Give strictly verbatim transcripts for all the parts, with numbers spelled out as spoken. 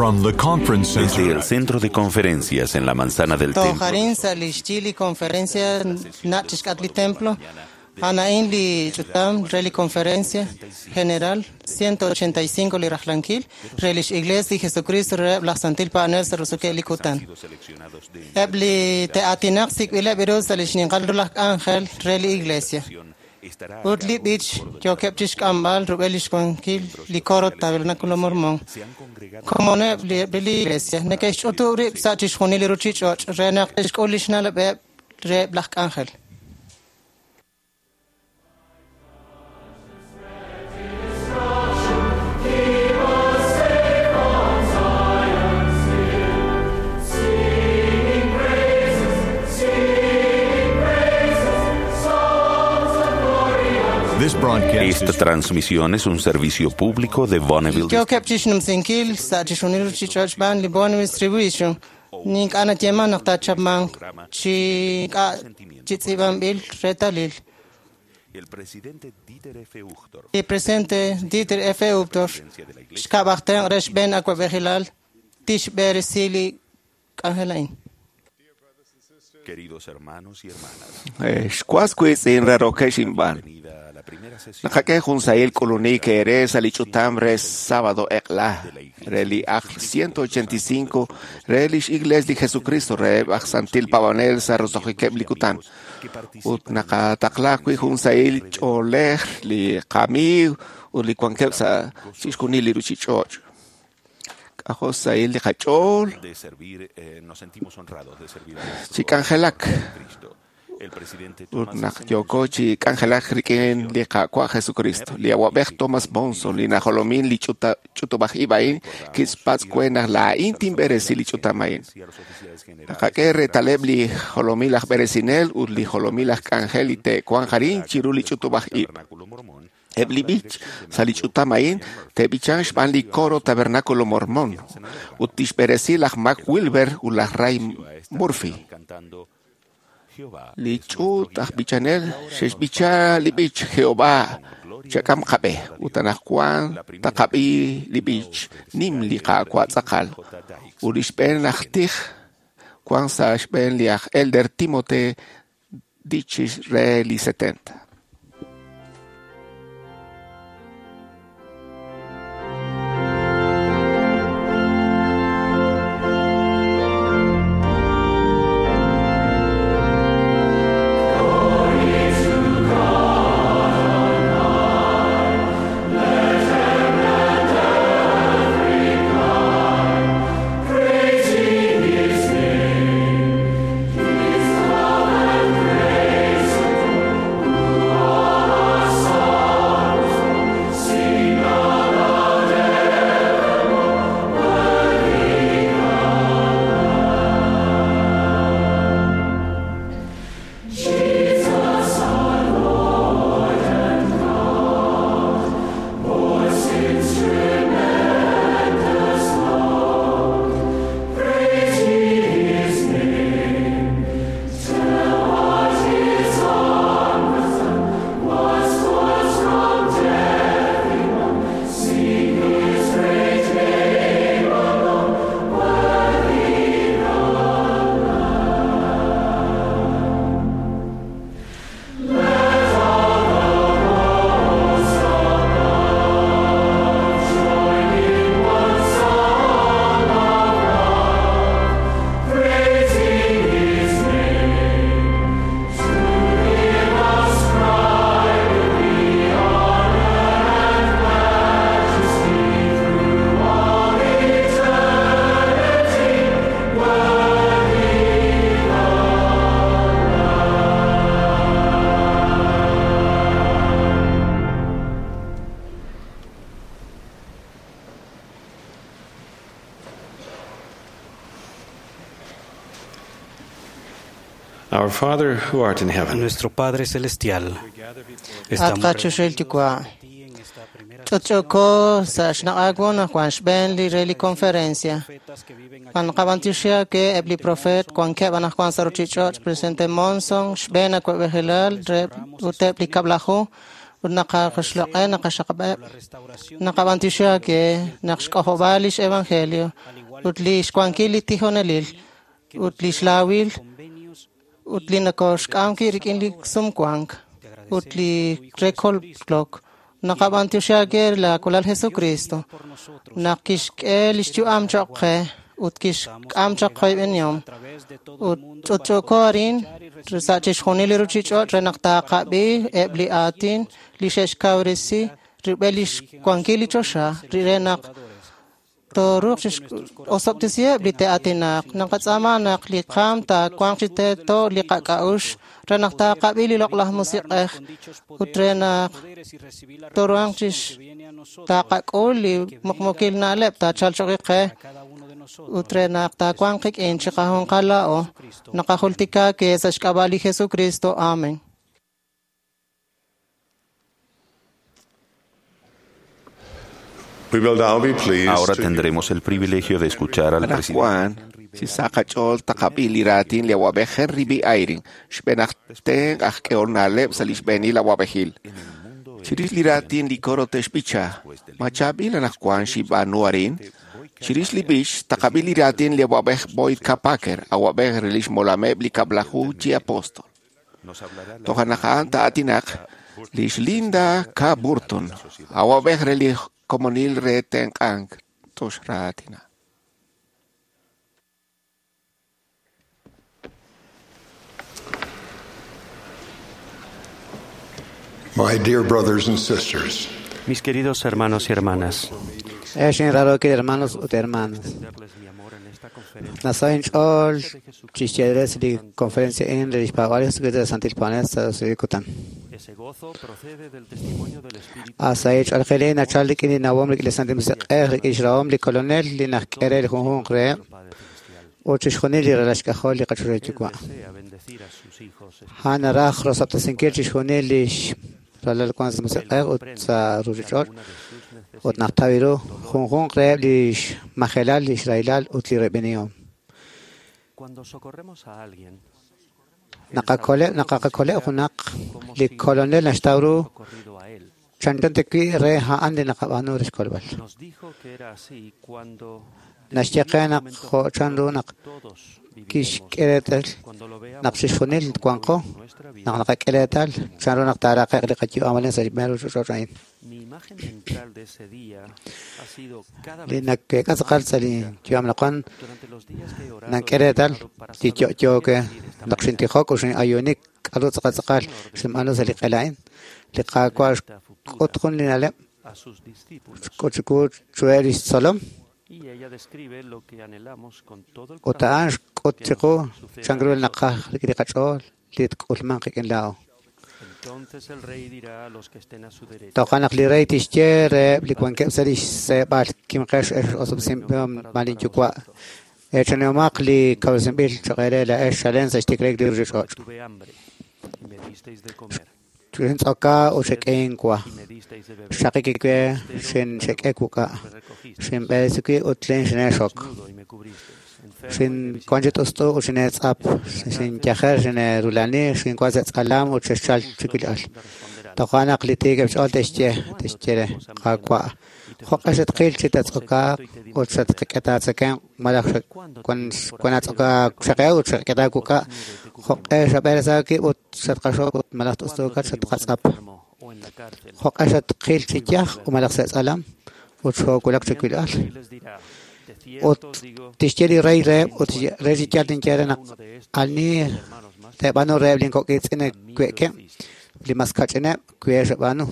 From the conference Desde center el centro de conferencias en la manzana del templo, Tojarin salistili conferencia nachishkatli templo. Anain li chutam reli conferencia general ciento ochenta y cinco li rajlanquil relish iglesia de Jesucristo re blasantil pa anel sarusuke li kutan. Ebli te atinaxik ile beros salish ninqalrulak ángel reli iglesia. Utli bich yo kepchish kambal rubelish konkil li koro tabernáculo mormón. Como ne bli iglesia ne kesh oturi sachish khunili ruchich och re naqtish kolish na le re blak ángel. This broadcast esta is transmisión es un servicio público de Bonneville. Yo kepchish num sinkil sachish khunili ruchich och ban li bon distribution. Ning ana tema nakta chabman chi ka chitzibam bil retalil. El presidente Dieter F. Uchtdorf, El presidente Dieter F. Uchtdorf shkabachten resh ben akwa behilal tish beresili kahelain. queridos hermanos y hermanas, Shkwaskwis in Rarokeshimban. bienvenida a la primera sesión Nakake Junsail Koloni que eres alichutamres sábado ekla. Reli Aj ciento ochenta y cinco. Relish Iglesia de Jesucristo. Re Santil Pavanel Sarosojikeb Likutan. Ut Nakatakla Junsail Cholech li Kami. Ut li Kwankepsa Shishkunili Ruchichoch. Ahosail de Hachol. de servir, eh, nos sentimos honrados de servir a nuestro Chikangelak. Cristo. El presidente Ut Thomas nak yoko chi kangelak riken li kwa Jesucristo. Li awabek Thomas Bonson li na holomin li chuta chutobaj ibain kis pats kuena la intim beresi li chutamain. y a los oficiales generales Nakake retaleb li holomilaj beresinel ut li holomilaj kangelite kwan harin chiru li chutobaj i. Tabernáculo Mormón, Ebli bich sali chutamain te bichan shpan li coro tabernáculo mormón. Ut tish beresi laj Mac Wilber u laj Ray Murphy. cantando Jehová Li chut ah bichanel shesh bicha li bich Jehová chakam kabe utanah kwan takabi li bich nim li ka kwa tsakal ulish ben achtich kwan sa shben li ach elder Timote dichis re li setenta. Our Father who art in heaven, Nuestro Padre Celestial, estamos Atkacho sheltikwa. Chochoko sa shnaqagwon kwan shben li reli conferencia. Kwan qabantishia ke ebli profet kwan ke banah kwan saruchichot presente monson shben akwa behilal re utepli kablahu naqaqxloqe naqaxaqb'eb naqab'antishuake naqxk'ojob'alix evangelio utlixkuankili tijonelil utlixlawil utli nakoxk'amki rik'inli sumkuank utli rekolklok naqab'antishuake la kulal Jesucristo naqkixk'el ixchu'am choq'e utkixk'am choq'e b'enyom utch'ukorin risachixjunil ruchich'ot renaqtaqab'i eb'li atin lixexkaurisi rib'elix kuankili chosha rirenaq toruq osoptisieb li teatinaq naqatz'amanaq liqam ta kuanqite to liqak'a'ux renaqtaqab'i liloq'laj musiq'ej utrenaq toruanchix taqak'ul li muqmukil na'leb ta chalchoqiqej utrenaq ta kuanqik'in chiqajunqala'o naqajultikake saxk'ab'ali Jesucristo. Amén. Ahora tendremos el privilegio de escuchar al presidente. Si saca chol takabili ratin le wabejer ribi airing, shbenakten ahkeornaleb salishbeni la wabehil. Chiris liratin likoro teshpicha, machabil anakwan shibanuarin, chiris libish takabili ratin le wabeh boyd kapaker, awabeh relish molameb likablahu chi apostol. Tohanakaan ta atinak, lish linda ka burton, awabeh relish komonil reten ang toshratina. My dear brothers and sisters, Mis queridos hermanos y hermanas, Eshin raro que hermanos y hermanas. Nasoin chol chicheres di conferencia en el Hispavarios que de Santil Panesta se ejecutan. ese gozo procede del testimonio del Espíritu. Asayich algelena charlik in nawam lik lesandim sekher ishraom li colonel li nakere li khun khre. Ochish khoni li relashka khol li qachurechukwa. Hana rakh rosat sinker chish khoni li ralal kwans sekher ut sa rujichot. Ut naktaviro khun khun khre li makhelal li israilal ut li rebeniom. Cuando socorremos a alguien, Nakakole nakakole khunak li colonel nashtauru chantante ki re ha ande nakabanu reskolbal. nos dijo que era así cuando Nashtiqana kho chandu nak kish keretal napsishfonil kwanko nak keretal chandu nak taraqa qaqi amalen sajmeru shochain. mi imagen central de ese día ha sido cada vez Linak ke kasqal sali kiam naqan durante los días que he orado nan keretal ti yo ke naqshinti khok ushin ayonik alu tsaqal shimanu sali qalain liqa kwash qutkhun linale a sus discípulos kochku chueri salam y ella describe lo que anhelamos con todo el Otaan corazón. kotiko changrul naqa rikachol lit kulman qikin lao. Entonces el rey dirá a los que estén a su derecha: Toqanak li rey tishkere likwan kepsari sebat kim qash osub sim malin chukwa. Echanomaq li kawsim bil chaqere la esh shalen sa ishtikrek dirjot. tuve hambre y me disteis de comer, Tuhin tsaka o sheken kwa. y me disteis de beber, Shaqikikwe shin shekekuka. me recogisteis, Shin besuki utlen shok. desnudo y me cubristeis, enfermo y me Shin visitasteis. konjet usto o shin etsap. Shin khair shin rulani shin kwazet alam o cheshal chikilal. Toqanak li tigeb chol tishche tishchere qaqwa. Khoqashat qil chitatsuka o chatqata tsakan malak kon konat ka shaqay o shaqata kuka. Khoqash abersaki o chatqasho malak usto ka chatqasap. O en la cárcel. Khoqashat qil chijah o malak sat alam o chokolak chikilal. Y les dirá: de O cierto os digo, tishcheri rey re o rey chatin cherana alni te banu re blin ko kitsene kweke limaskachene kwesh banu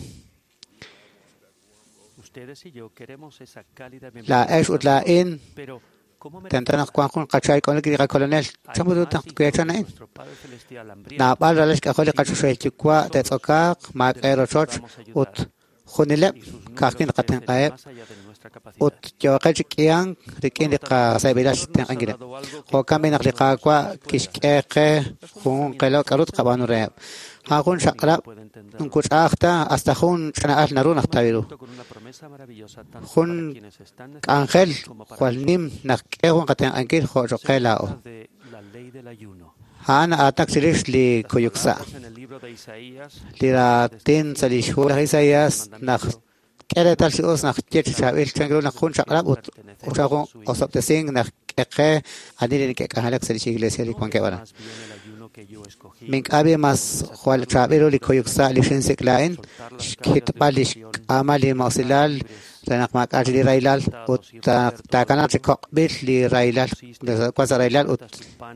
ustedes y yo queremos esa cálida la bienvenida, esh utla in pero ¿cómo me tentana kwan kun qachay kon ki colonel chamudu tak kwechana in nuestro Padre Celestial hambriento na bal ralesh ka kholi qachay chikwa te tsokak ma qero choch ut khunile kakin qatin qae más allá de nuestra capacidad? ut joqaj kiang rikin liqa saybilash ten angile ho kamin liqa kwa kishqeqe khun qelo karut qabanu re ha khun shaqra nkuch akhta hasta khun chana al narun akhtaviru Con una promesa maravillosa tanto Jun para quienes están angel necesitados como para khwalnim nakqequn qatin angil kho joqelao de la ley del ayuno. han atak silish li kuyuksa En el libro de lira tin salishu Isaías nach kere tal sios nach jet chabil changro nach khun chakrab ut uchago osop te sing nach ke adiri ke kahalak salish iglesia li kwanke bara mink abi mas khwal chabiro li koyuksa li shinse klain khit palish amali mausilal tanak makaj li railal ut ta kana chekok bil li railal kwasa railal ut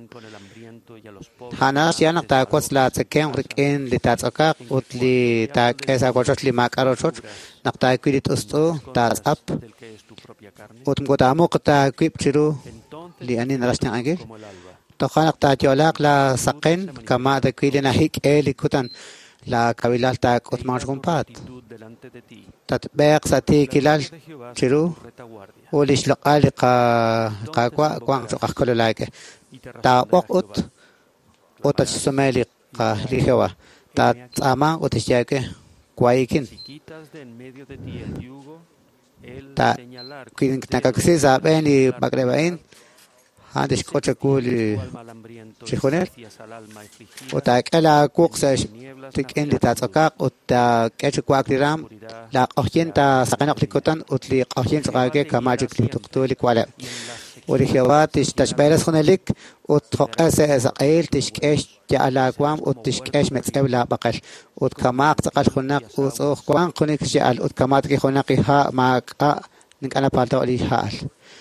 hanas yanak ta kwasla tsekem rikin li tatsakak ut li ta kesa kochot li makarochot nak ta kwilit usto ta ap ut mgodamo ta kwip chiru li anin rasna agil تخانق تاجولك لا سقين كما تكيلنا هيك إلي كتن لا كويلال تاك أتماش قمبات تتباق ساتي كلال شرو وليش لقالي قا قا قا قا قا كل لايك تا وقت أتش سمالي قا ليهوا تا أما أتشياك كوايكين تا كين تكاكسي زابيني بقربين هذا كوتش كول شخونر وتاكلا كوكسش تكين لتاتقاق وتا كاتش كواك رام لا أخين تا سقناق لكوتن وتلي أخين شقاقة كما جك لتقتول كوالا ولخوات تشبيرس خنالك وتقاس سقيل تشكاش جعل قوام وتشكاش متسبلا بقش وتكما تقاش خناق وصوخ قوام خنك جعل وتكما تكي خناقها مع نك أنا بالتو لي حال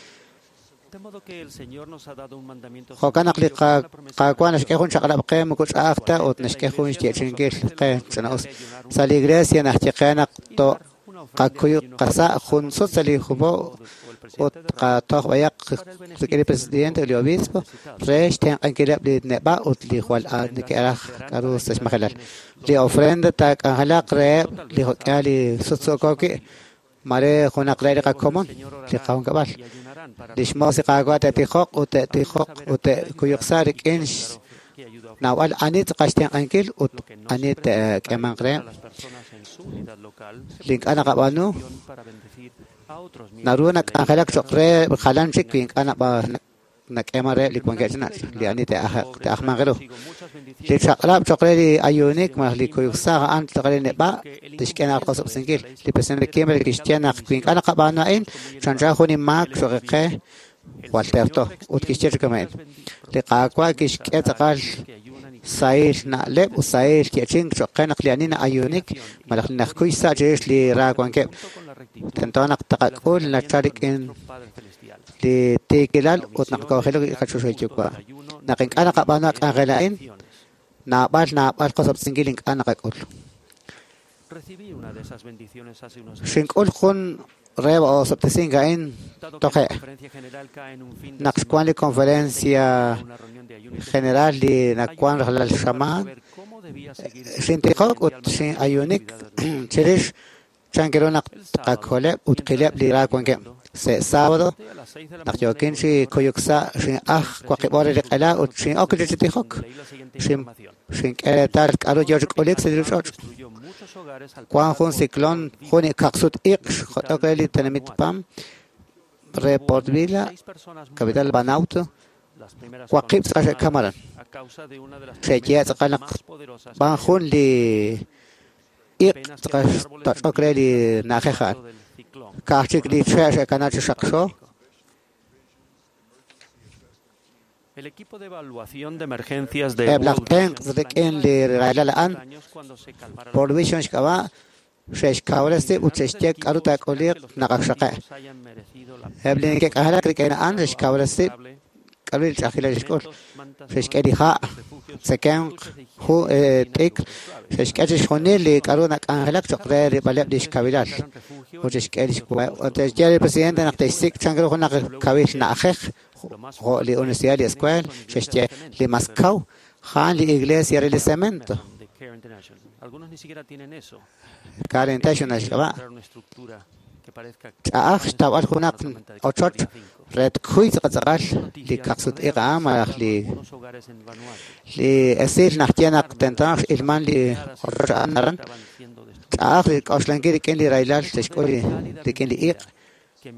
خوكان أقلي قا قا قوانش كيخون شغلة بقيم وكوش أختا أو تنشكيخون شتيشنجيل قيم سناوس سالي غريسيا نحتقينا تو قا كيو قصاء خون صوت سالي خبو أو قا توخ وياق سكري بريسيدينت اليوبيسبو ريش تين أنكيلاب لي نبا أو تلي خوال آد نكيراخ كاروس تشمخلال لي أوفرند تاك أهلاق ريب لي خوكالي صوت سوكوكي ماري خوناق ريقا كومون لي قاون قبال لشموسي قاقوات تيخوق وتيخوق وتكيوكسارك إنش ناوال أنيت قاشتين أنكيل وأنيت كمان قريم لينك أنا قبانو نارونك أنخلق شقري بخلانشك لينك أنا با نك أمره لكون كأجنات لأني تأخ تأخ ما غيره لشقلاب شقري لي أيونيك ما لكيوكسار أنت تقولي نبأ تشكينا قصب سنجيل لبسنا الكيمة كيشتينا كوينك أنا قبانا إن شنجا خوني ماك شقيقه والترتو وتكيشتير كمان لقاقوا كيشكي تقال سايل نقلب وسايل كيشين شقينا قليانينا أيونيك ملخ نخكوي ساجيش لي راقوان كيب تنتونا تقول نشارك إن لتيكلال وتنقوا خلو يخشوا شوي جوا نقينك أنا قبانا أغلائن نابال نابال قصب سنجيلينك أنا قاقول شنقول خون ريب أو سبتسين قاين توقع نقشكوان لي كونفرنسيا general لي نقوان رحل الشمان شنتقاق وشن أيونيك تريش شانكرو نقاقولب وتقلب لي راكوان كم sábado نقيوكين شي كويوكسا شن أخ قاقبار لقلا وشن أكل جتيخوك شن شن كارتار كارو جورج أوليك سيدروشوش Juan Jun Ciclón, Juni Caxut Ix, Jotokeli Tenemit Pam, Report Villa, Capital Banauto, Joaquim Sasha Cameron. Sheyet Kanak Ban Jun Li Ix, Tokeli Najehan, Kachik Li Chesha Kanachi Shaksho. El equipo de evaluación de emergencias de Eblaken Zdekin Li Railalan, por Vision Shkava, Shesh Kauresti, Uchestek, Aruta Kolir, Nakashaka. Eblin Kahara Krikena and Shkauresti, Karil Chakila Shkol, Sheskedi Ha, Second, who take Shesketish Honili, Karuna Angelak, Chokre, Baladish Kavilat, which is Kedish, what is Jerry President and after six Changrona Kavil Nachech. لأونسيال إسكوال ششتي لمسكو خان لإغليسيا ريليسمنتو كار انتشنال شباب أخ تاول هناك أوتشوت رد كويس قصقال لكاكسوت إقام لي لأسيل نحتينا تنتاش إلمان لرجع نرن أخ أصلاً كين لي رايلال تشكولي لكين لي إيق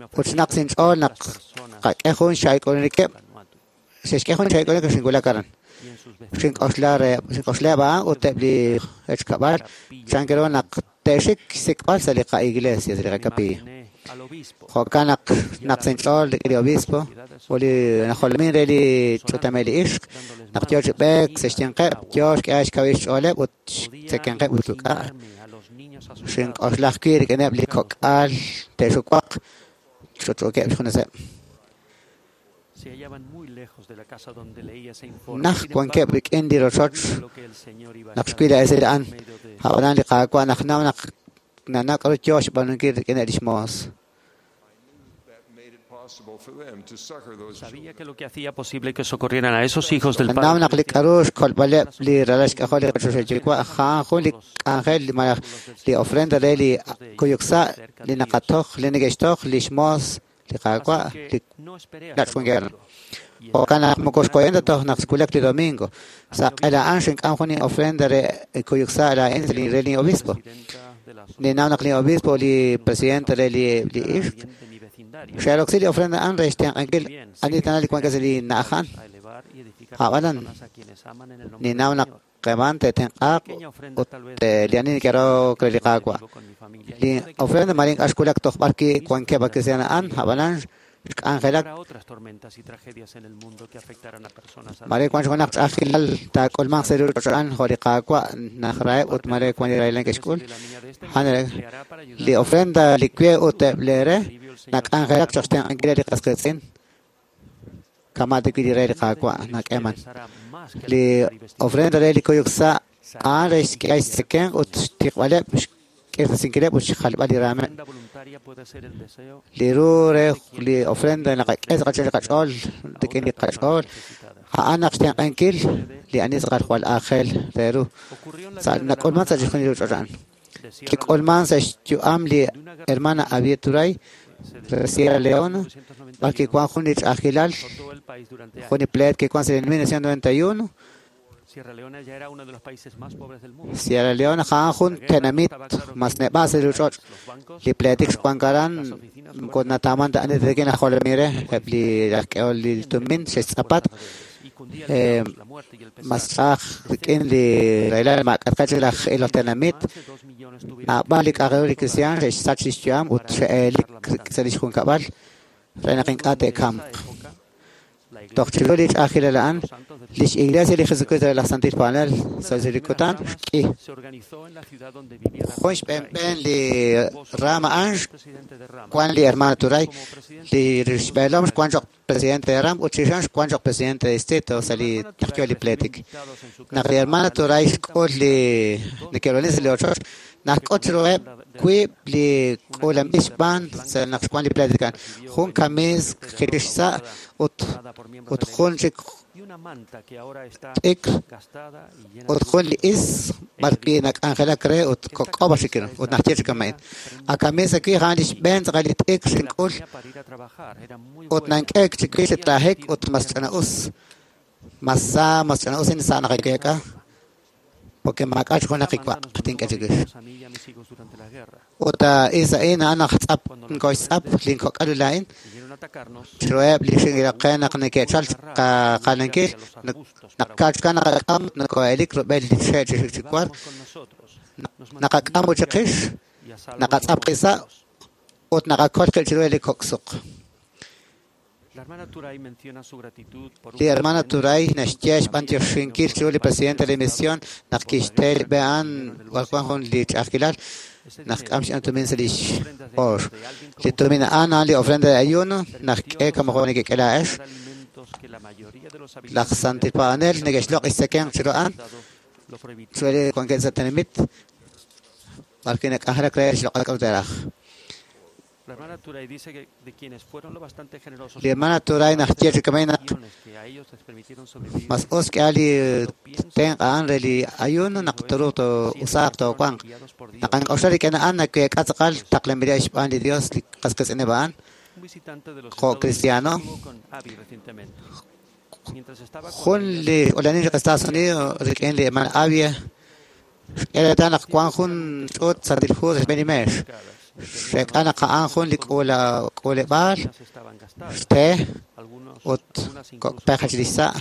وتناقصين أول نق كأخون شايكون لك شش كأخون شايكون لك شنقولا كرن Shin Oslar, Osleva, Utebli, Echkabar, Chankerona, Teshik, Sikpal, Salica Iglesia, de Recapi. Hokanak, Naxenchol, de Obispo, Oli, Naholmin, Reli, Chutameli Ishk, Nakjoj Beck, Sestin Kep, Josh, Ash Kavish Ole, ut Sekan Kep, Utuka. Shin Oslakir, Genebli Kokal, Teshukwak, Chutukep, Hunase. Se hallaban muy lejos de la casa donde leía ese informe. Nach Quanke Big Indi Rochoch, Naxquida is it an, Havan Liqua, Nachna, Nanak or Josh Banukir in Edishmos. Sabía que lo que hacía posible que socorrieran a esos hijos del Now padre. Naklik Arush, Kolbale, Li Ralash, Holy Chukwa, Han, Holy Angel, Malach, the ofrenda Reli, Kuyuksa, Linakatoch, Linegestoch, Lishmos, Liqua, Latfunger. O kana mokoskoyenda to naxkulak domingo. Sa ela anshin kanjoni ofrenda Kuyuksa la entri Reli obispo. Ni now nakli obispo li presidente Reli li ish. Sherlock City ofrenda an restian angel anitana li kwankasili nahan. Hawalan ni now nak kemante ten ak lianin kero krelika. Li ofrenda maling askulak to barki kwanke bakisiana an hawalan Angelak Mare kwan shonak akhilal ta kolman serur choran horiqa kwa nakhrae ut mare kwan railen keskul hanere li ofrenda likwe ut blere nak angelak chosten angela li qasqetsin kama de kiri raiqa kwa nak eman li ofrenda li koyuksa ares kay seken ut tiqwale que sin querer pues khalba li rame li rure li ofrenda na qas qachol qachol tikini qachol ha ana qsten ankil li anis qal wal akhel teru sa na kolman sa jkhani rojan ki kolman sa stu amli hermana abieturai Sierra Leona baki kwa khunich akhilal khuni plet que kwa en mil novecientos noventa y uno Sierra Leona ya era uno de los países más pobres del mundo. Sierra Leona khan tenamit mas ne base luchot li pletik kwangaran kon nataman da ane de na khol mire li rakol li tumin shesapat eh mas akh ken li raila ma katkach la el tenamit a balik agori kristian es sachistiam ut elik selish kun kabal reina qinkate kam Doch Chilolich Achille an, Lich Iglesia de Jesucristo de la Santis Panel, Saziricotan, y Hoy Ben li Rama Ange, Juan li hermano Turay, li Risbelom, Juanjo presidente de Ram, Uchishan, Juanjo presidente de Estado, Sali Takioli Pletic. Na li hermana Turay, Kod li Niquelones le Ochos, Nakotro Qui li Olamish Ban, Nakwan li Pletican, Hun Kamis, Kirishsa, Ut Ut Hunchik Ik Ut Hun is Barki nak Angela Cre Ut Kokobashikir, Ut Nachich Kamain. A Kamisa Ki Hanish Ben Galit Ik Sinkul Ut Nankek Chikish Tahek Ut Masana Us Masa Masana Us in Sana Keka. Porque makach kona kikwa tinka jigish ota isa ina ana khatsap ngoisap linko kalulain shroeb lishin ila qana qana ke chal qalanke nakach kana qam nako elik robel lishay chikwar nakakam chiqish nakatsap qisa ot nakakol shroel koksuq La hermana Turay menciona su gratitud por La hermana Turay nashtiash pantio shinkil chuli presidente de misión nakishtel bean walquan lich akhilar nakhamsh antumin selish or li tumina ana li ofrenda de ayuno nakhe como jone que kelash la santi panel negeshloq iseken chiroan chuli con que satanimit balkin kahra kresh loqal darach La hermana Turay dice que de quienes fueron lo bastante generosos. La hermana Turay nachtiash kamena mas os que ali ten anreli ayuno naqtruto usaqto kwan naqan oshari kana anna que qatqal taqlamiria ispan de Dios qasqas eneban co cristiano Jun li olani de Estados Unidos riquen li man avia era tan kwan jun ot sadil fuz benimesh Shek ana kaanjun lik ola ole bal. Ste ot pechadisa.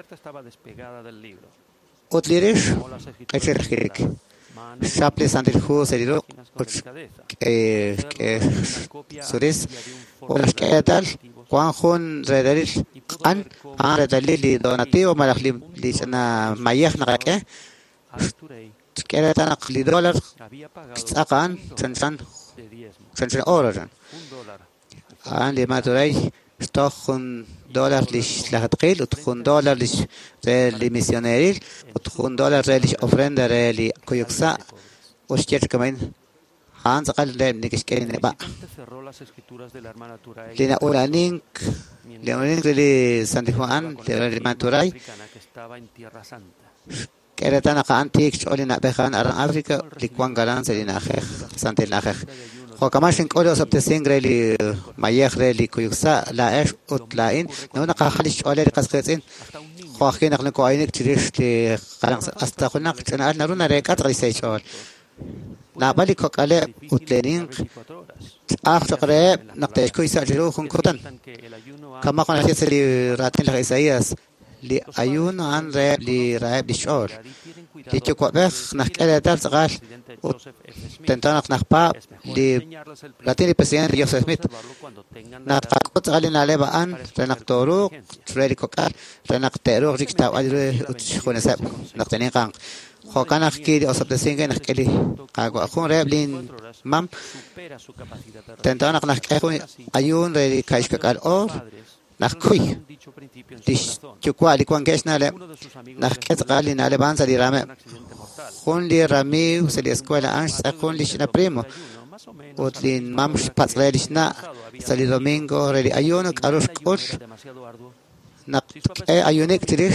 Ot lirish echerhik. Shaple santil hu seriro eh suris olas ketal Juanjun redalil an an redalil donativo malaklim li sana mayah nakake kera tanak li dollar akan chanchan chanchan orajan an li maturay stokhun dollar lish lahatqil utkhun dollar lish li misioneril utkhun dollar lish ofrenda li kuyuksa ushket kamen han sakal lem nikiskerin ba lina ulaning leonin li Santi Juan li maturay كانت أنا كأنتيك شغلنا بخان أران أفريقيا لكوان غلان سلينا خير سانتي الأخير هو كمان شنك أولو سبت سينغري لي ما يخري لي كيوكسا لا إيش أطلعين نونا كخليش شغلي لقصقين هو أخينا خلنا كوينك تريش لي قلنا أستخدمنا كنا أنا رونا ريكات غيسي شغل نابالي كوكالي أطلعين آخر قريب نقطة كويسة جلو خن كوتن كما قلنا تيس لي راتين لغيساياس li ayun an re li raib di shor li chukwa bech nach kele dar zagal tentana nach pa li latini presidente Joseph Smith na qakot zagal na leba an renak toru treli kokal renak teru rikta adre khone sab naqtani qan kho kana khki osab de singe nach keli qago khon re blin mam tentana nach khon ayun re kaish kakal or nach kuy dish chukwa li kwan kesh na le nach ket qali na le ban sali rame khon li rami usali escuela ansh khon li shna primo otlin mam patsre li shna sali domingo re ayuno karosh kol nak e ayunik trish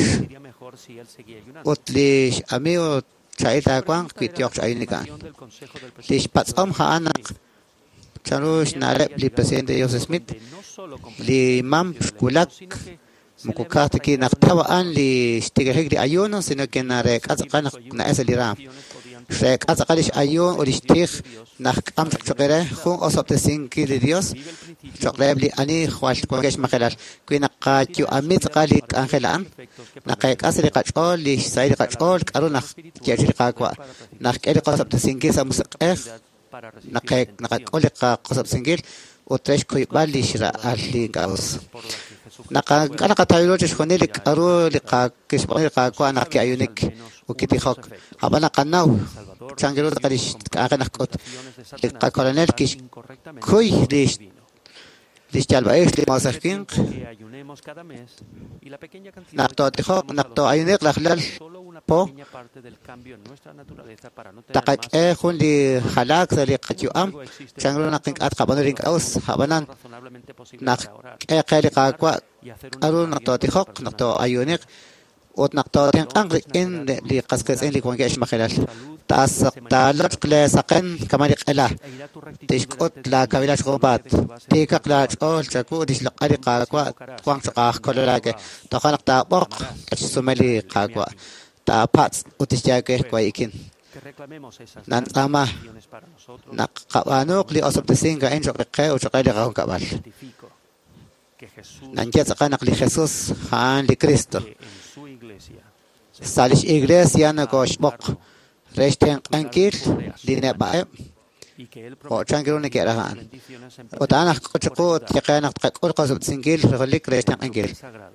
otli amio chaita kwan kitiok ayunikan lish patsom ha anak charush na le li presidente Joseph Smith li mam kulak mukukat ki naktawa an li shtigahik li ayuno sino que na rek azqan na esali ram rek azqalish ayun o lishtig nak am chokere khun osop tesin ki de Dios chokreb li ani khwal kwagesh makhelal kuina qatyu amit qali angelan naqek asri qachol li sayri qachol qaru nak jeri qaqwa nak eli qosop tesin ki samusqeh naqek naqol qosop singil وتريش كوي بالي شراء اللي قاوس نقا أنا قتايلو تشخوني لك أرو لقا كسبوني لقا كو أنا كي أيونيك وكتي خوك أبانا قناو تشانجلو تقاليش أغا نحكوت لقا كولونيل كيش كوي ليش ليش جالبا إيش لي موسيقين نقطو تخوك نقطو أيونيك لخلال بو تقاك إيه خون لي خلاك سالي قتيو أم شانجلو نقينك أتقا بانورينك أوس هابانان نق إيه قالي قاكوا أرو نقطو تخوك نقطو أيونيك وت نقطو تنقنق إن لي قسكسين لي كونجيش مخلال تاسق تالق لا سقن كمان قلا تشكوت لا كبيلاش غوبات تيكق لا تقول تكو ديش لقاري قاكوا كوان شقاق كولاك تخنق تابق تسملي قاكوا تابات وتشجاكه كويكين nan ama naqabanok li osop tesinga en choqe o choqele gaon kabal nan ya tsaqanaq li Jesus han li Cristo salish iglesia na goshbok resten ankil li nebae o changiro ne kerahan o tanaq qochqot yaqanaq tqol qasop singil relik resten ankil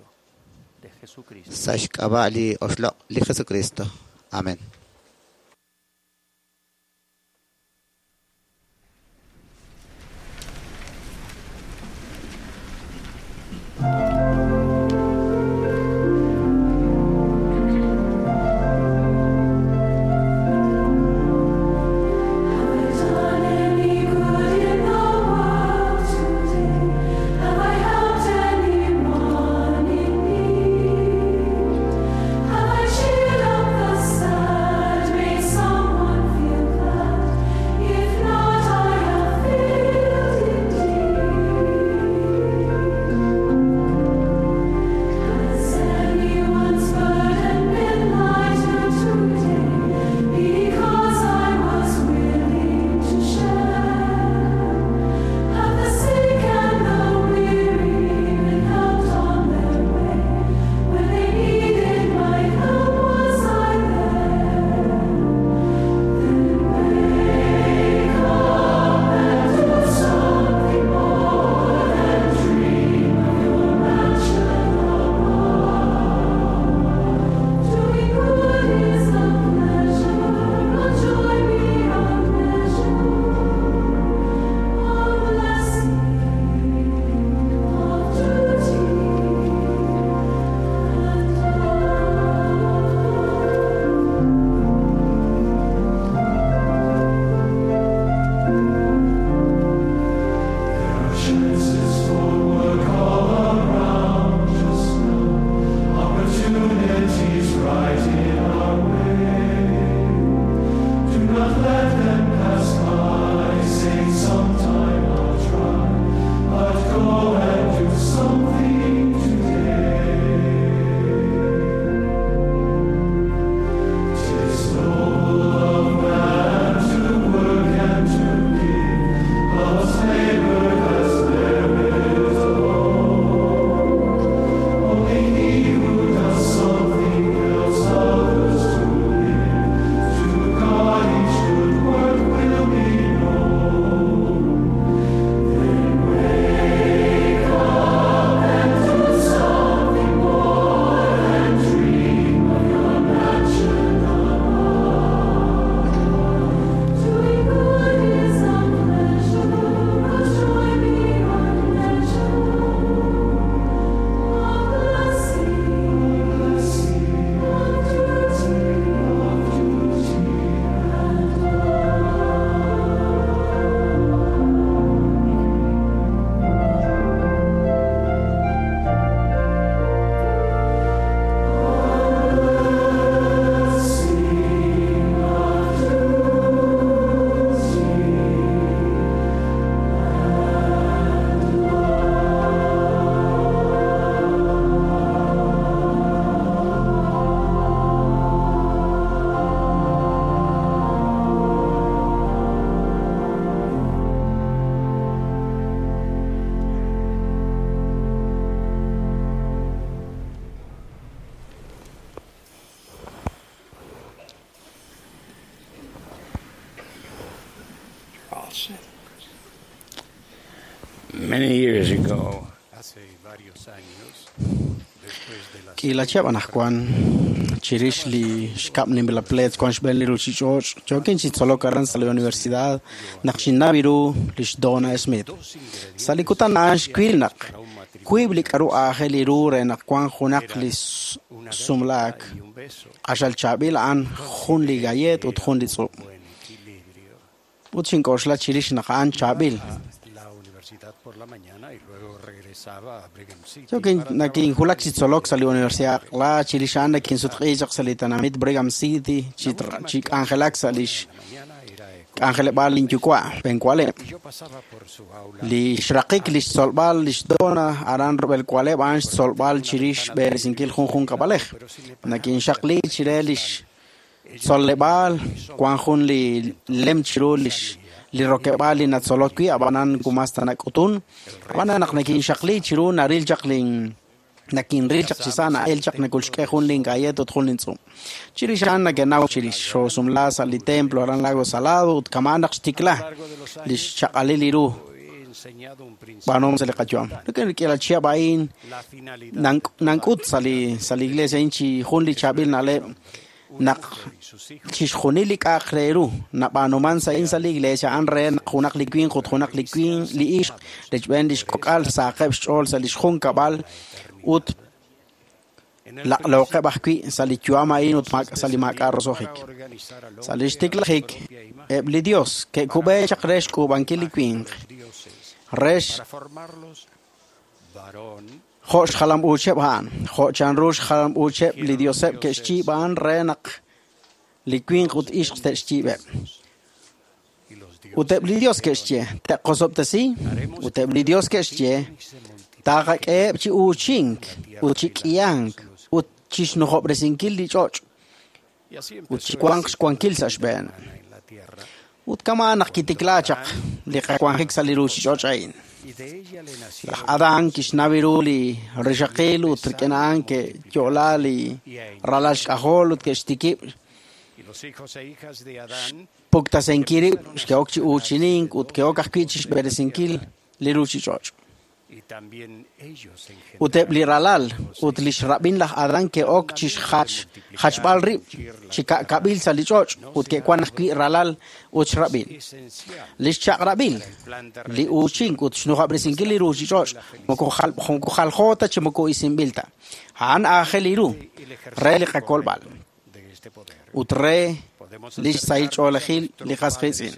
sash kabali oslo li Jesucristo amen. Have I cheered up the sun? Many years ago, Kila chaba nakwan chirish li shkap ni bela plets kwan shbel li ruchi choch chokin chi solo karan sali universidad nakshinna biru lish dona smith sali kutan ash kwilnak kwiblik aru aheli ru re nakwan khunak lis sumlak ashal chabil an khun li gayet ut khun li tsu utchin koshla chirish nakan chabil Yo que nakin hulak chitsolok sa universidad la chilishan nakin sutqijak sa litanamit Brigham City chit chik Angelak sa lish Angel balin chukwa penkwale li shraqik lish solbal lish dona aran robel kwale ban solbal chirish berisinkil khun khun kabaleh nakin shaqli chirelish sollebal kwan khun li lem chirulish li rokebali na solokwi abanan kumasta na kutun abanan nak nakin shakli chiru na ril jaklin nakin ril jak sisana el jak na kulshke khun lin gayet ot khun lintsum chiri shan na genau chiri sho sumla sali templo aran lago salado ut kamanak stikla li shakali liru banom se le kachwam lekin ke la chia bain nang nangkut sali sali iglesia inchi khun li chabil na le nak chish khunilik akhreru na banoman sa in sa iglesia an ren khunak likwin khut khunak likwin li ish lechben dish kokal sa qeb chol sa lish khun kabal ut la lo qebahki sa li chuama in ut mak sa li mak arsohik sa lish tiklahik ebli dios ke kube chakresh ku bankili kwin resh خوش خلم اوچه بان خوشان روش خلم اوچه لیدیوسب کشتی بان رنق لیکوین خود عشق تشتی به و تبلیدیوس کشتی تقصب تسی و تبلیدیوس کشتی تاقک اب چی اوچینگ و چی کیانگ و چیش نخوب رسینکیل دی چوچ و چی کوانکش کوانکیل ساش بین و کما نقی تکلاچق لیقا کوانکیک سالی روشی چوچ عین Adán kisnaviru li rishaqil ut trikenan ke chola li ralash kahol ut keshtiki pukta senkiri ke okchi uchinin ut ke okachkichis beresinkil li ruchi choch ut li ralal ut li shrabin lah Adán ke okchis khach khachbal ri chika kabil sali choch ut ke kwanakki ralal ut shrabin li chakrabil li uchin ut shnu khabresinkil li ruchi choch moko khal khonko khal khota chmoko isimbilta han akheliru reli qakolbal ut re li sai cholkhil li khasqisin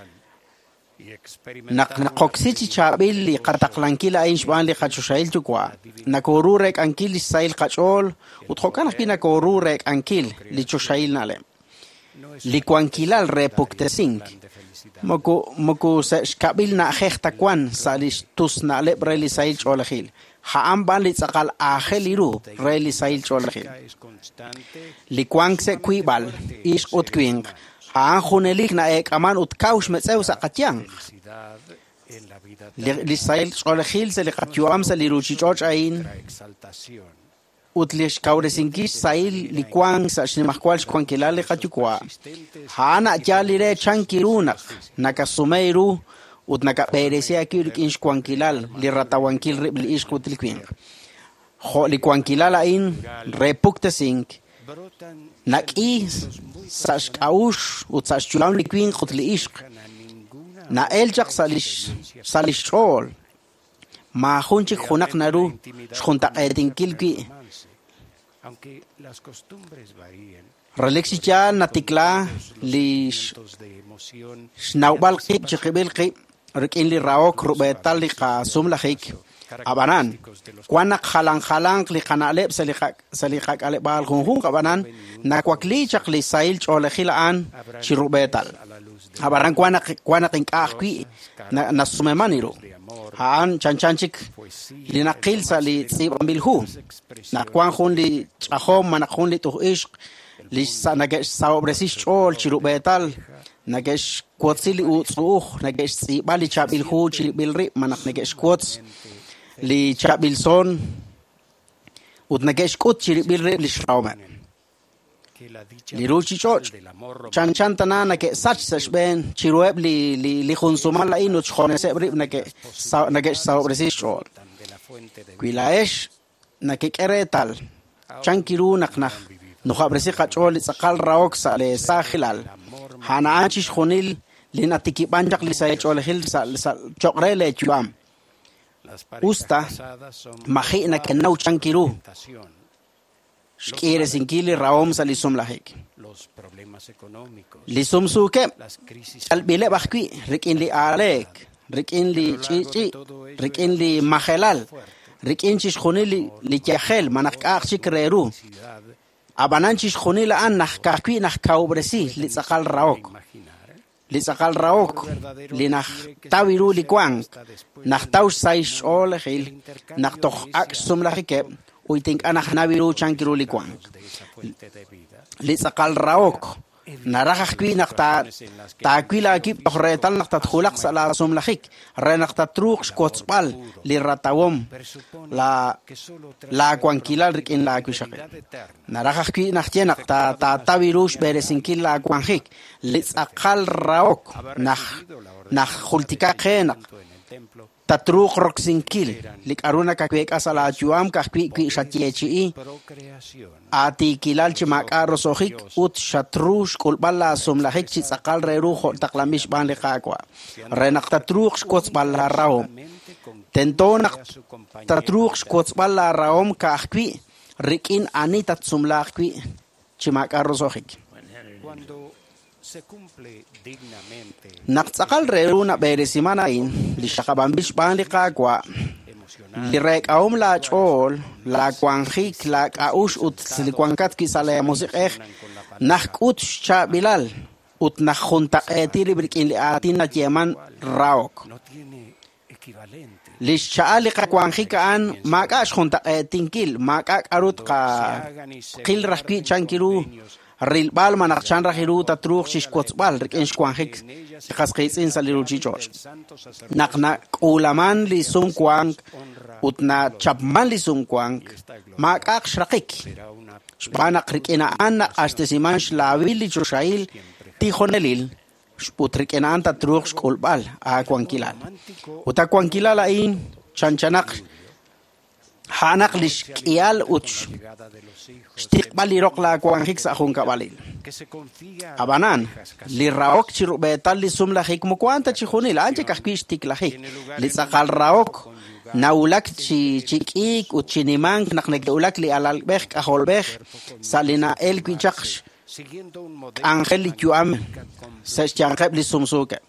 nak nakoksichi chabil li qataqlankil aish ban li khachushail chukwa nakorurek ankil sail khachol uthokan khina korurek ankil li chushail nale li kwankilal repuktesink moko moko skabil na khexta kwan salish tus na le breli sail cholkhil ha amban li tsaqal akheliru reli sail cholkhil li kwankse kuibal ish utkwing han khunelik na ek aman ut kaush metsew saqatyang li sail cholkhil se li qatyuam se li ruchi choch ain ut lish kauresinkis sail li kwang sa shnimakwal kwankilal li qatyukwa hana jali re chankiruna nakasumeiru ut nakaperesia kilik insh kwankilal li ratawankil rib li ish kutlikwin kho li kwankilal ain repukta sink naki sash kaush ut sash chulam likwin khut li ishq na eljaq salish salish chol ma khunchi khunak naru shkhunta qedin kilki relexi cha natikla li shnawbal qib chiqibil qib rikin li raok rubetal li qasum lahik abanan kwanak khalang khalang li qanaleb saliqak saliqak ale bal khun qabanan nakwakli chaqli sail chole khilan chirubetal abanan kwanak kwanak inqaqi nasumemaniru han chanchanchik li naqil sali tsibanbilhu nakwan khun li chahom manaqun li tuish li sanagesh saobresish chol chirubetal nagesh kwotsili utsuh nagesh tsibali chabilhu chibilri manak nagesh kwots li chabilson ut nagesh kut chiribil li shrawman li ruchi choch chan chan tanana ke sach sach ben chirueb li li li consumal la inu chone se brib na ke na ke sa obresi chol Quilaesh na ke keretal chan kiru naknah no khabresi qachol tsaqal raok sa le sakhilal hana achish khonil li natiki banjak li sa chol khil sa chokre le chuam usta mahi na ke nau chan kiru Shkire sinkili raom sa lisum lahik. Lisum suke, albile bakwi, rikin li alek, rikin li chichi, rikin li mahelal, rikin chishkhuni li li chahel, manak akchi kreru. Abanan chishkhuni la an nak kakwi nak kaubresi, li sakal raok. Li sakal raok, li nak tawiru li kwang, nak taus saish olehil, nak toch ak sum lahike. Uy think anak nabiru chankiru likwang li sakal raok narahak kwi nakta ta kwila kip retal nakta khulaq sala sum lahik re nakta truq skotsbal li ratawom la la kwankila rikin la kwishaq narahak kwi nakte nakta ta tawirush beresinkin la kwanhik li sakal raok nah nah khultika khenak Tatruk roksinkil, lik aruna kakwek asala juam kakwi kwi shatiechi ati kilal chimak arosohik ut shatrush kulbala somlahik chi sakal reru taklamish ban lekakwa renak tatruk skots balla raom tentonak tatruk skots balla raom kakwi rikin ani tatsumlakwi chimak arosohik Naksakal reru na beresimanain li shakabambish ban li kakwa li rek aum la chol la kwanghik la kaush ut li kwankat ki sale musik eh nak ut cha bilal ut nak khunta etiri brikin li atin na yeman raok li shaali ka kwanghik an makash khunta etinkil makak arut ka qil rahki chankiru Ril bal manak chan rahiru tatruk shish kotsbal rikin shkwanhik khasqitsin saliru chichor nakna ulaman li sum kwang utna chapman li sum kwang makak shrakik shbanak rikina an astesiman shlawil li choshail tihonelil putrikina an tatruk shkulbal a kwankilal uta kwankilal ain chanchanak hanak lishkial uch Stikbal li rok la kwanghik sa akong kabalil. Abanan, li raok chirubetal li sum lahik mo kwanta chikhunil, anje kakwi stik lahik. Li sakal raok, naulak chi chikik ut chinimang nak nagdaulak li alalbek aholbek sa lina el kwichaksh. Angel li kyuam sa siyangkep li sumsuke.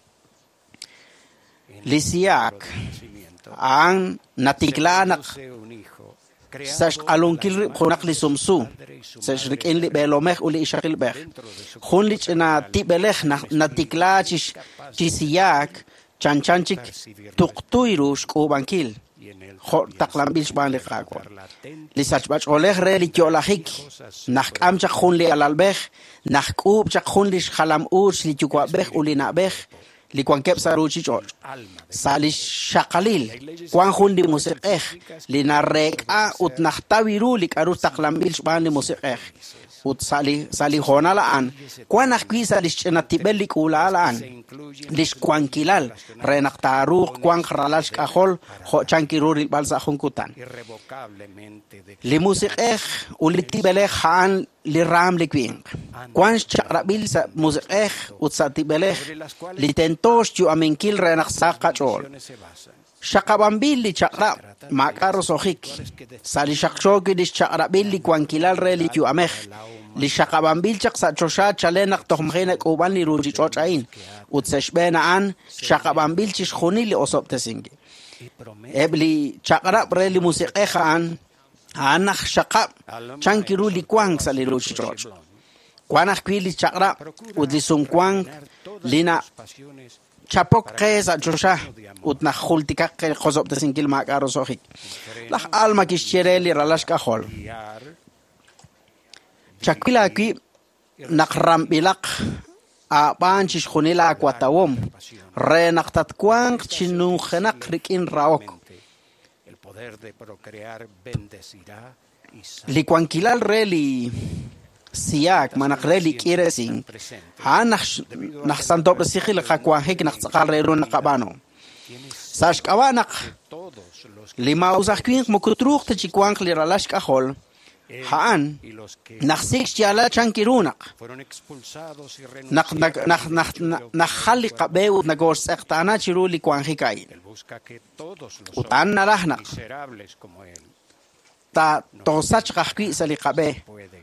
Li siyak, ang natiklanak Sash alungkil khunak li sumsu sash rikin li belomeh uli ishakil beh khun li chna tibeleh na tikla chish chisiyak chanchanchik tuqtuiru shku bankil kho taklambil ban li qaqwa li sach bach oleh re li kyolahik nak am chak khun li alalbeh nak ub chak khun li khalam uch li chukwa beh uli na beh li kwankep saruchi chor sali shakalil kwan hundi musik eh li narek a ut nakhtawiru li karu taklambil shban li musik eh ut sali sali honalaan kwan akwisa li chnatibel li kulalaan li kwankilal re naktaru kwan khralash kahol kho chankirur li balsa khunkutan li musik eh uli tibele khan li ram li kwing kwan chakrabil sa musik eh ut sa tibele li tentos ju aminkil re naksa chol shakabambil li chakra makaro sohik sali shakshoki li chakrabil li kwankilal re li ju ameh li shakabambil chak sa chosha chalenak tohmkhina kuban li ruji chochain ut seshbena an shakabambil chish khuni li osop tesingi ebli chakra re li musik eh an anak shakab chankiru li kwang sa li ruji choch kwanach kwili chakra ut li sumkwang lina chapok kesa chosha ut na khultika ke khosop de singil makaro sohik lah alma kishchereli ralash ka hol chakila ki nakram bilak a panchish khunila kwatawom re naktat kwang chinu khenak rikin raok li kwankilal re li siak manak reli kiresing ha nach nach santo presigil khakwanhik nach tsaqalreru naqabano sash kawanak lima usahkwin mukutruq tchikwan liralash kahol haan nach six yala chankirunak nach nach nach nach nach khali qabeu nagos eqtana chiruli kwanhikai utan narahnak ta tosach qahqi sali qabe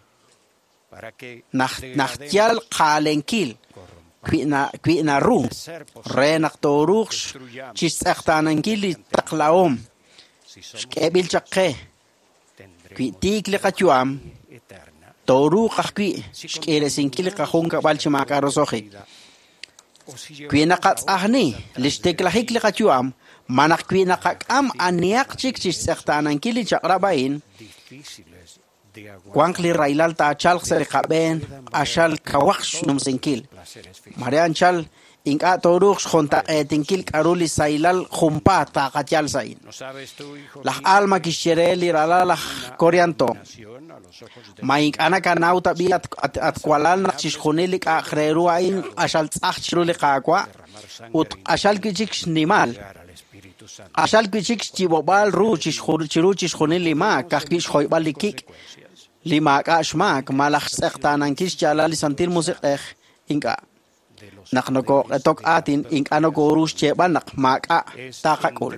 nach nach yal qalenkil kwina kwina ru renak torux chis eqtanankil taqlaum kebil chaqqe kwi tikli qachuam toru qahqi skere sinkil qahun kabal chima karosohi kwi naqat ahni listekla hikli qachuam manak kwi naqam aniaq chik chis eqtanan kili chaqrabain kwankli railal ta chal xer qaben ashal kawax num sinkil marian chal inka torux khonta etinkil karuli sailal khumpa ta qachal sain lah alma kishereli rala lah korianto maink ana kanauta bi at at kwalal nachis khunili ka khreru ain ashal tsakh chiruli qaqwa ut ashal kichik nimal ashal kichik chibobal ru chis khur chiru chis khunili ma kakish khoybal likik lima ka shmak malakh seqtanan kish jalali santir musiq inka naknoko etok atin ink ano ko rus cheba nak maka takakul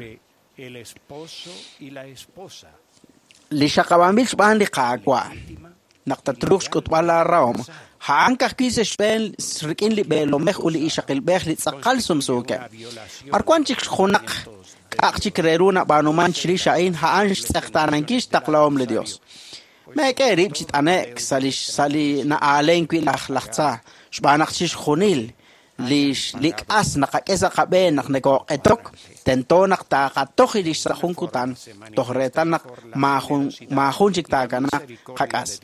lisha kabambil bandi qaqwa naktatrux kutbala raum haanka kise spel srikin li belo mekh uli ishaqil bekh li tsaqal sumsuke arkwan chik khunak aqchik reruna banuman shrisha in haan saqtanan kish taqlawm li dios me ke rib chit anek salish sali na alen kwi lakh lakhta shbanak chish khunil lish likas nakakesa kabe nak neko etok tento nak ta katok lish sa hunkutan tohretan nak mahun mahun chik ta kana kakas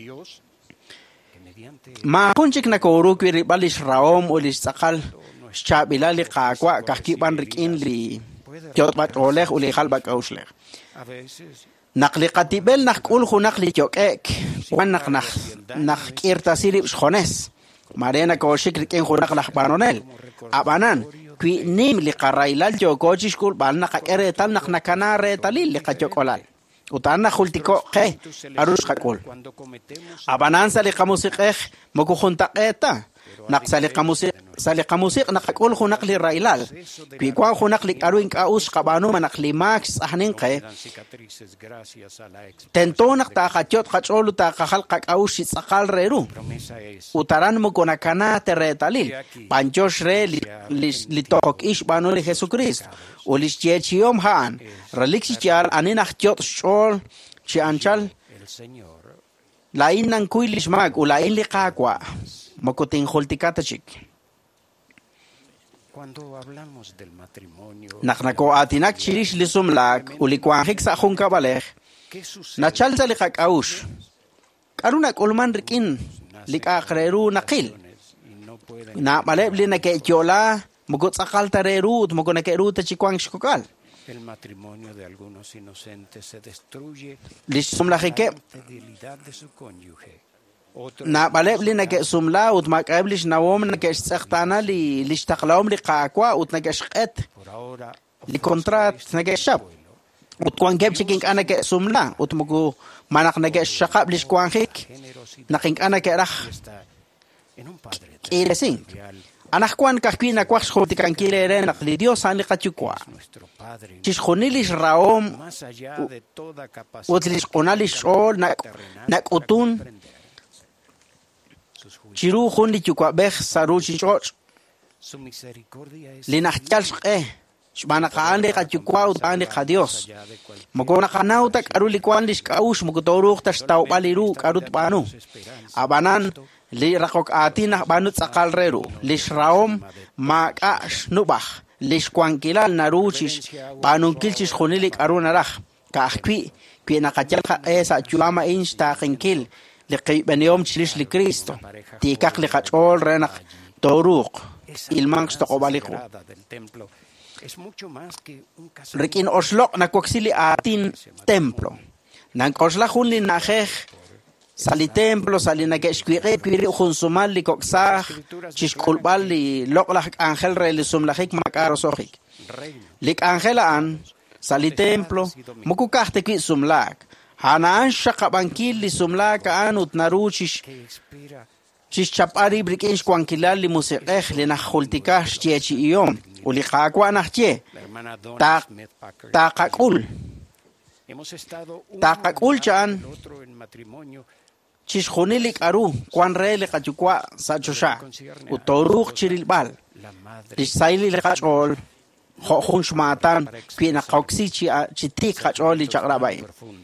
mahun chik na koru kwi ribalish raom ulish sakal shabila li qaqwa kahkiban rikin li jotbat oleh uli khalbak ausleh nakli qatibel nak ul khunak li jokek wan nak nak nak kirtasirib khones marena ko shikri ken khunak lah banonel abanan kwi nim li qarailal jo coachis kul banna qere tal nak nakanare talil li qachokolal utanna khultiko qe arus qakul abanan sali qamusiqeh moko khuntaqeta naqsali qamusiq sali qamusiq naqakul khunak li railal kwi kwa khunak li aruin qaus qabanu manak li max ahnin qe tentonak ta qachot qacholu ta khalqa qaus tsaqal reru utaran mo konakana terretalil panchosh re li tok ish banu li Jesucristo ulis chechiom han reliksi chal aninach chot shol chi anchal la inan kuilish mag ula in li qaqwa mokotin khultikata chik Cuando hablamos del matrimonio, naknako atinak chirish lisumlak ulikwanhik sa khun kabaleh nachal sa likak aush karunak ulman rikin likakreru nakil na malebli na ke chola mugot sakal tareru mugot na ke ruta chikwang shkokal el matrimonio de algunos inocentes se destruye lisumlahike fidelidad de su cónyuge. na balebli na ke sumla ut makablish na wom na ke saxtana li lishtaqlawm li qaqwa ut na ke shqet li kontrat na ke shab ut kwan geb chiking ana ke sumla ut mugo manak na ke shaqab lish kwan hik naking ana ke rakh kilesing anak kwan kakpina kwaks khotikan kilere nak li dios an li qachukwa chis khonilis raom ut lish qonalish ol na nak utun chiru khundi chukwa bekh saru chichoch linahchal shqe shbana qaande qachukwa utande qadios mogona qanauta karuli kwandish kaush mugotoruq tashtaw baliru karut banu abanan li raqok atina banu tsaqal reru lishraom maqash nubah lishkwankilal naruchish banu kilchish khunilik aruna rakh kahkwi pina qachal esa chulama insta qinkil liqibaniom chilish li Cristo tikak li qachol renak toruq ilmangs toqobaliqu rikin oslok na koksili atin templo nang osla hun li najej Sali templo, sali na keshkwire, kwire khunsumal li koksah, chishkulbal li loklak ángel re li sumlahik makaro sohik. Lik angelaan, sali templo, mukukahte kwi sumlak. Hanaan shakabankil li sumlak anut naruchish, chish chapari brikinsh kwankilal li musikeh li nakhultikash chechi iyom, uli kakwa nahche, ta kakul. Ta kakul chan, chish khunilik aru, kwan re li kachukwa sa chusha, utoruk chirilbal, lish saili li kachol, khunsh matan, kwi nakauksi chitik kachol li chakrabay.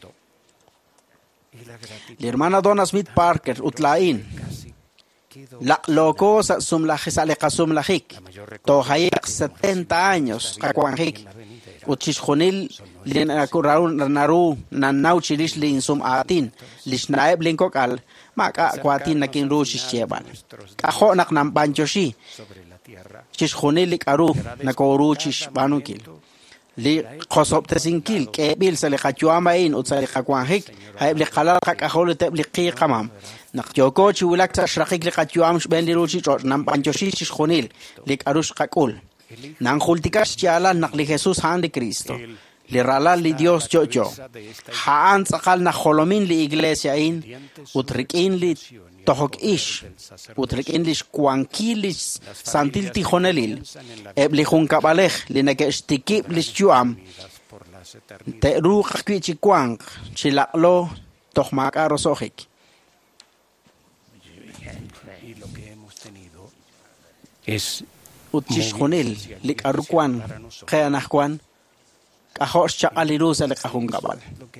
La hermana Donna Smith Parker, utlain, la loco sa sumlajis aleja sumlajik, tohayak setenta años, kakwanjik, uchishjonil, lin akuraun naru, nanau chirish lin sum atin, lishnaeb linkokal, maka kwatin nakin rushis chebal. Kaho nak nam banchoshi, chishjonilik aru, nakoruchish banukil. Li qosop tesinkil kebil sali khachuamain ut sali khakwanhik hayb li qalal khakahol tabli qiqamam naqjoko chiwilak tashraqik li khachuam shben li ruchi chot nam panchoshi chishkhonil li arush qakul nan khultikash chiala naqli Jesus han de Cristo li rala li Dios chocho haan saqal na kholomin li iglesia in utrikin li tohok ish utrikin li kwankilis santil tihonelil ebli khun kabalej li nakestikib li chuam te ru khakwi chikwang chilaklo tohmak arosohik es utchishkhonil li arukwan khayanahkwan kahosh chaqalirus li khun kabal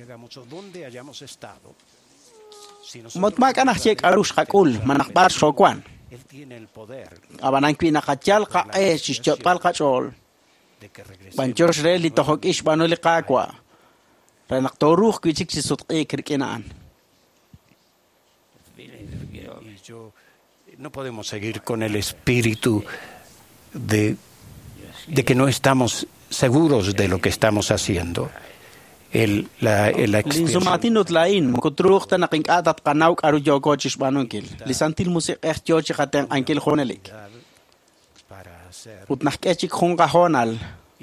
Motmak anak cek arus kakul manakbar shokwan. Abanan kwi nakachal ka eh chichotpal kachol. Banchos re li tohok ish banoli kakwa. Renak toruh kwi chik chisut e kirkinaan. No podemos seguir con el espíritu de, de que no estamos seguros de lo que estamos haciendo. El, la, la expiación. Utlain, mukutruhta na kinkatat kanauk aru joko chishbanungkil. Lisantil musik eh jochi khateng ankil khonelik. Utnahkechik khunga honal.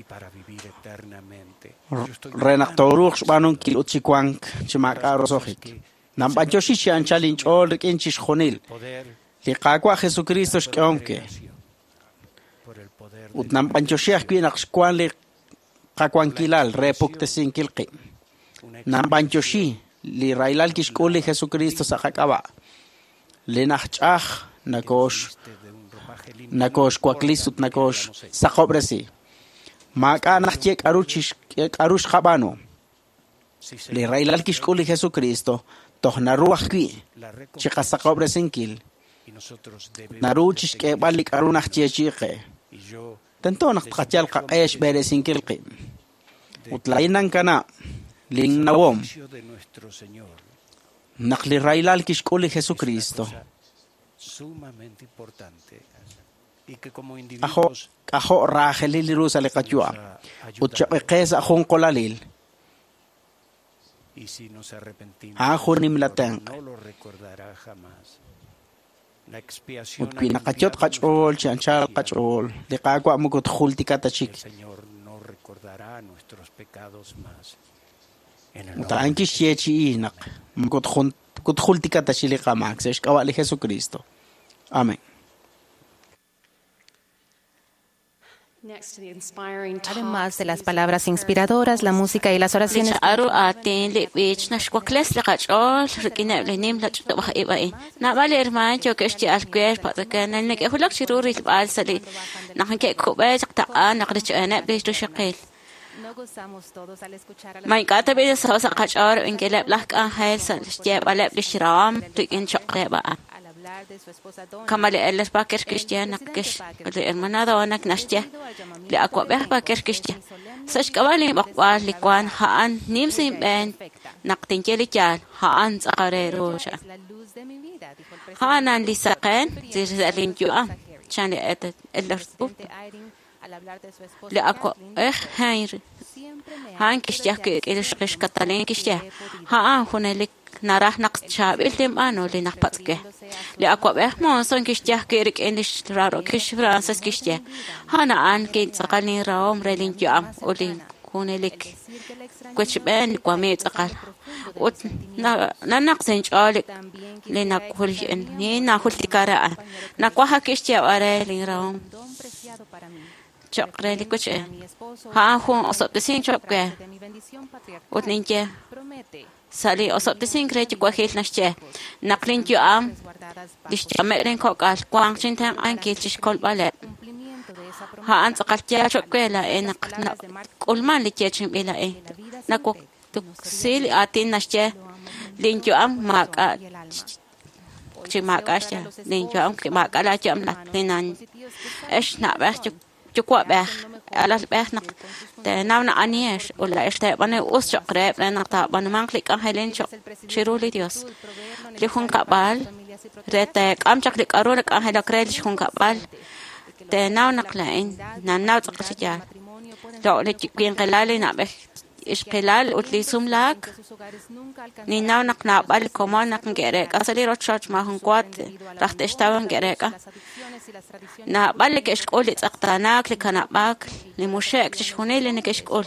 Renak toruh shbanunkil utchikwang chimak arosohik. Nambanchoshi chian challenge all kin chishkhonil. Liqakwa Jesucristo shkeomke. Utnambanchoshi akwi nakshkwan li kakwankilal repukte sinkilqi nambanchoshi li railal kishkuli Jesucristo sa kakaba li nachach nakosh nakosh kwaklisut nakosh sa khobresi maka nachchek aruchish arush khabano li railal kishkuli Jesucristo tohna ruach kwi chika sa khobresinkil naruchish ke balik arunach chechiqe tanto nakachal qaqesh beresinkilqi utlainan kana ling nawom nakli railal kishkuli Jesucristo aho aho rahelil rusale qachua utchaqes ahon qolalil aho nimlatan Utpi nakachot kachol, chanchal kachol, de kagwa mugot khultikata chik. Utaan kishiyechi inak, mugot khultikata chilika max, es kawali Jesucristo. Amén. Además de las palabras inspiradoras, la música y las oraciones. No gozamos todos al escuchar a la Kamali ellas bakers Christian nakish, the hermana donak nastia, the aquabeh bakers Christian. Such kawali bakwal likwan haan nimsim ben naktinjelijan haan zakare roja. Haanan lisaken, this is a linjua, chani et ellersbu. Le aquabeh hair. Haan kishtia kish katalin kishtia. Haan hunelik narah nak chabil tim ano li nak patke li akwa beh mo son kistia kirik enish raro kish fransas kistia hana an kin tsakani raom relin jam olin kunelik kwech ben kwame tsakal ut na nanak senchalik li nakul ni nakul tikara nakwa kistia are li raom chokre li kwech ha hu osop de sin chokre ut ninje sali osop de sin kre chikwa khil nasche naklin ju am dishtameren kokal kwang chintang an kilchish kol balet ha an tsakal tia chokwela e nak kulman li chechim ila e nakok tuk sil atin nasche lin ju am maka chimaka sha lin ju am maka la cham la linan esh na ba chukwa ba ala ba nak te nauna aniesh ulla este bane us chokre na ta ban manglik an helen chok chiruli dios li hun kabal rete am chaklik arona kan hela krel hun kabal te nauna klein na nau tsakja lo le chikwin kelale na be iskelal utli sumlak ni nauna kna bal komo nak ngere kasali ro church ma hun kwat racht estaban ngere ka na bal ke skol tsaqtana kle kana bak li mushek tshunel ne ke skol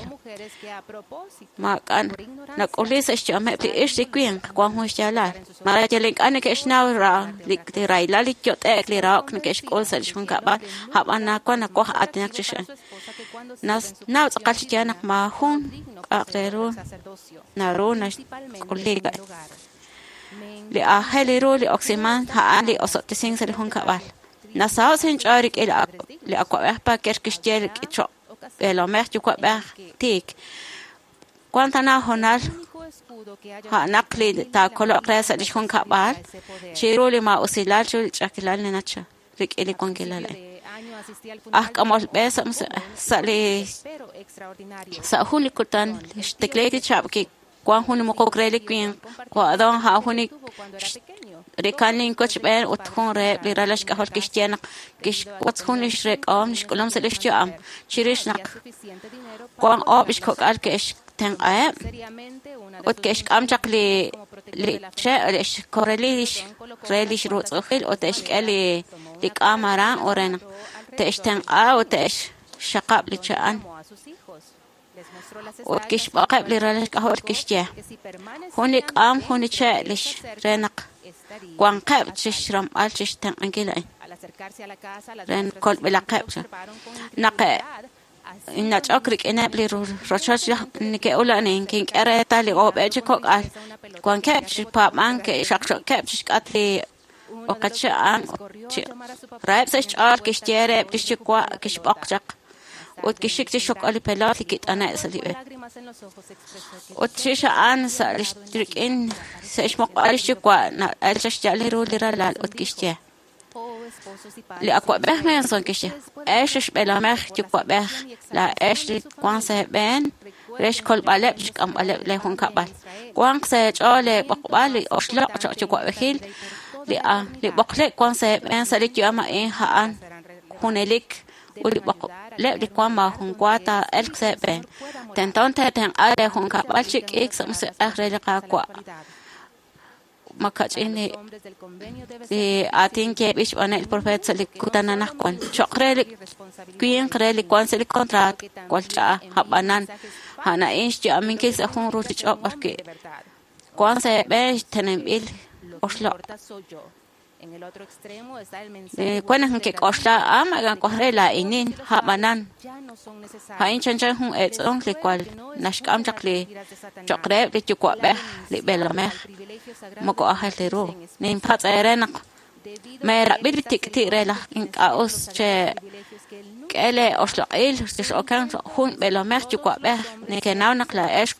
ma kan na kolis es chame pi es kwin kwa hu shala mara jelek an ke snaw ra lik te raila lik jot ek li rak ne ke skol sal shun ka ba hab ana ko na ko atnak tsh nas na tsaqal chana ma hun aqreru na ro na kolega li aheliru li oximan ha ali osot sing sal hun ka ba nasao sen charik el li akwa pa kerkistel cho el omer tu kwa ba tik kwantana honal ha nakli ta kolo kresa di hun ka ba chiro li ma osilal chul chakilal ne nacha rik eli kongilal ah kamol besa sali sa huli kutan stekleti chapki kwa hun mo ko kreli kwin kwa don ha huni rekanling coach ben uthon re liralash ka hor kishtiana kish uthon shrek am shkulam selish am chirish nak kwa ob ish kok al kesh tang ay ut kesh am chakli li che alish korelish relish rut khil ut esh kali lik amara oren tesh tang a ut esh shaqab li chan ut kish baqab liralash ka hor kishtia hunik am hunik chalish renak Juan Cap chishram al chistan angila ren kol bela cap naqe inna chakrik enabli rochach nike ula nin king era tali ob eje kok al Juan Cap chipa manke shak shak cap chikatli okacha an raib sech ar kishtere kishikwa kishbaqjak ut kishik chok ali pelati kit ana salibe ut shisha an sa listrik in sesh maq alishikwa na alchash jaliru liralal ut kishtia li akwa beh men son kishtia esh bela meh chikwa beh la esh kwan se ben resh kol baleb chikam baleb le hun kabal kwan se chole baqbali oshla chikwa behil li a li baqle kwan se ben salik yama in haan hunelik uli bako le di kwamba hun kwata elk sebe tenton te ten ale hun ka balchik ik sam se akhre ka kwa makach ini di atin ke bish wana el profet salik kutana na kwan chokre quien kreli kwan salik kontrat kwalcha habanan hana inch ja min ke se hun ruti chok barke kwan se be tenem il oslo en el otro extremo está el mensaje cuando que costa ama gan correla inin habanan ha in chancha hun et on le cual nashkam chakle chokre le chukwa be le belame moko ahalero nin pat erena me rabit tikti rela in kaos che kele oslo il tis okan hun belame chukwa be ne kenau nakla esh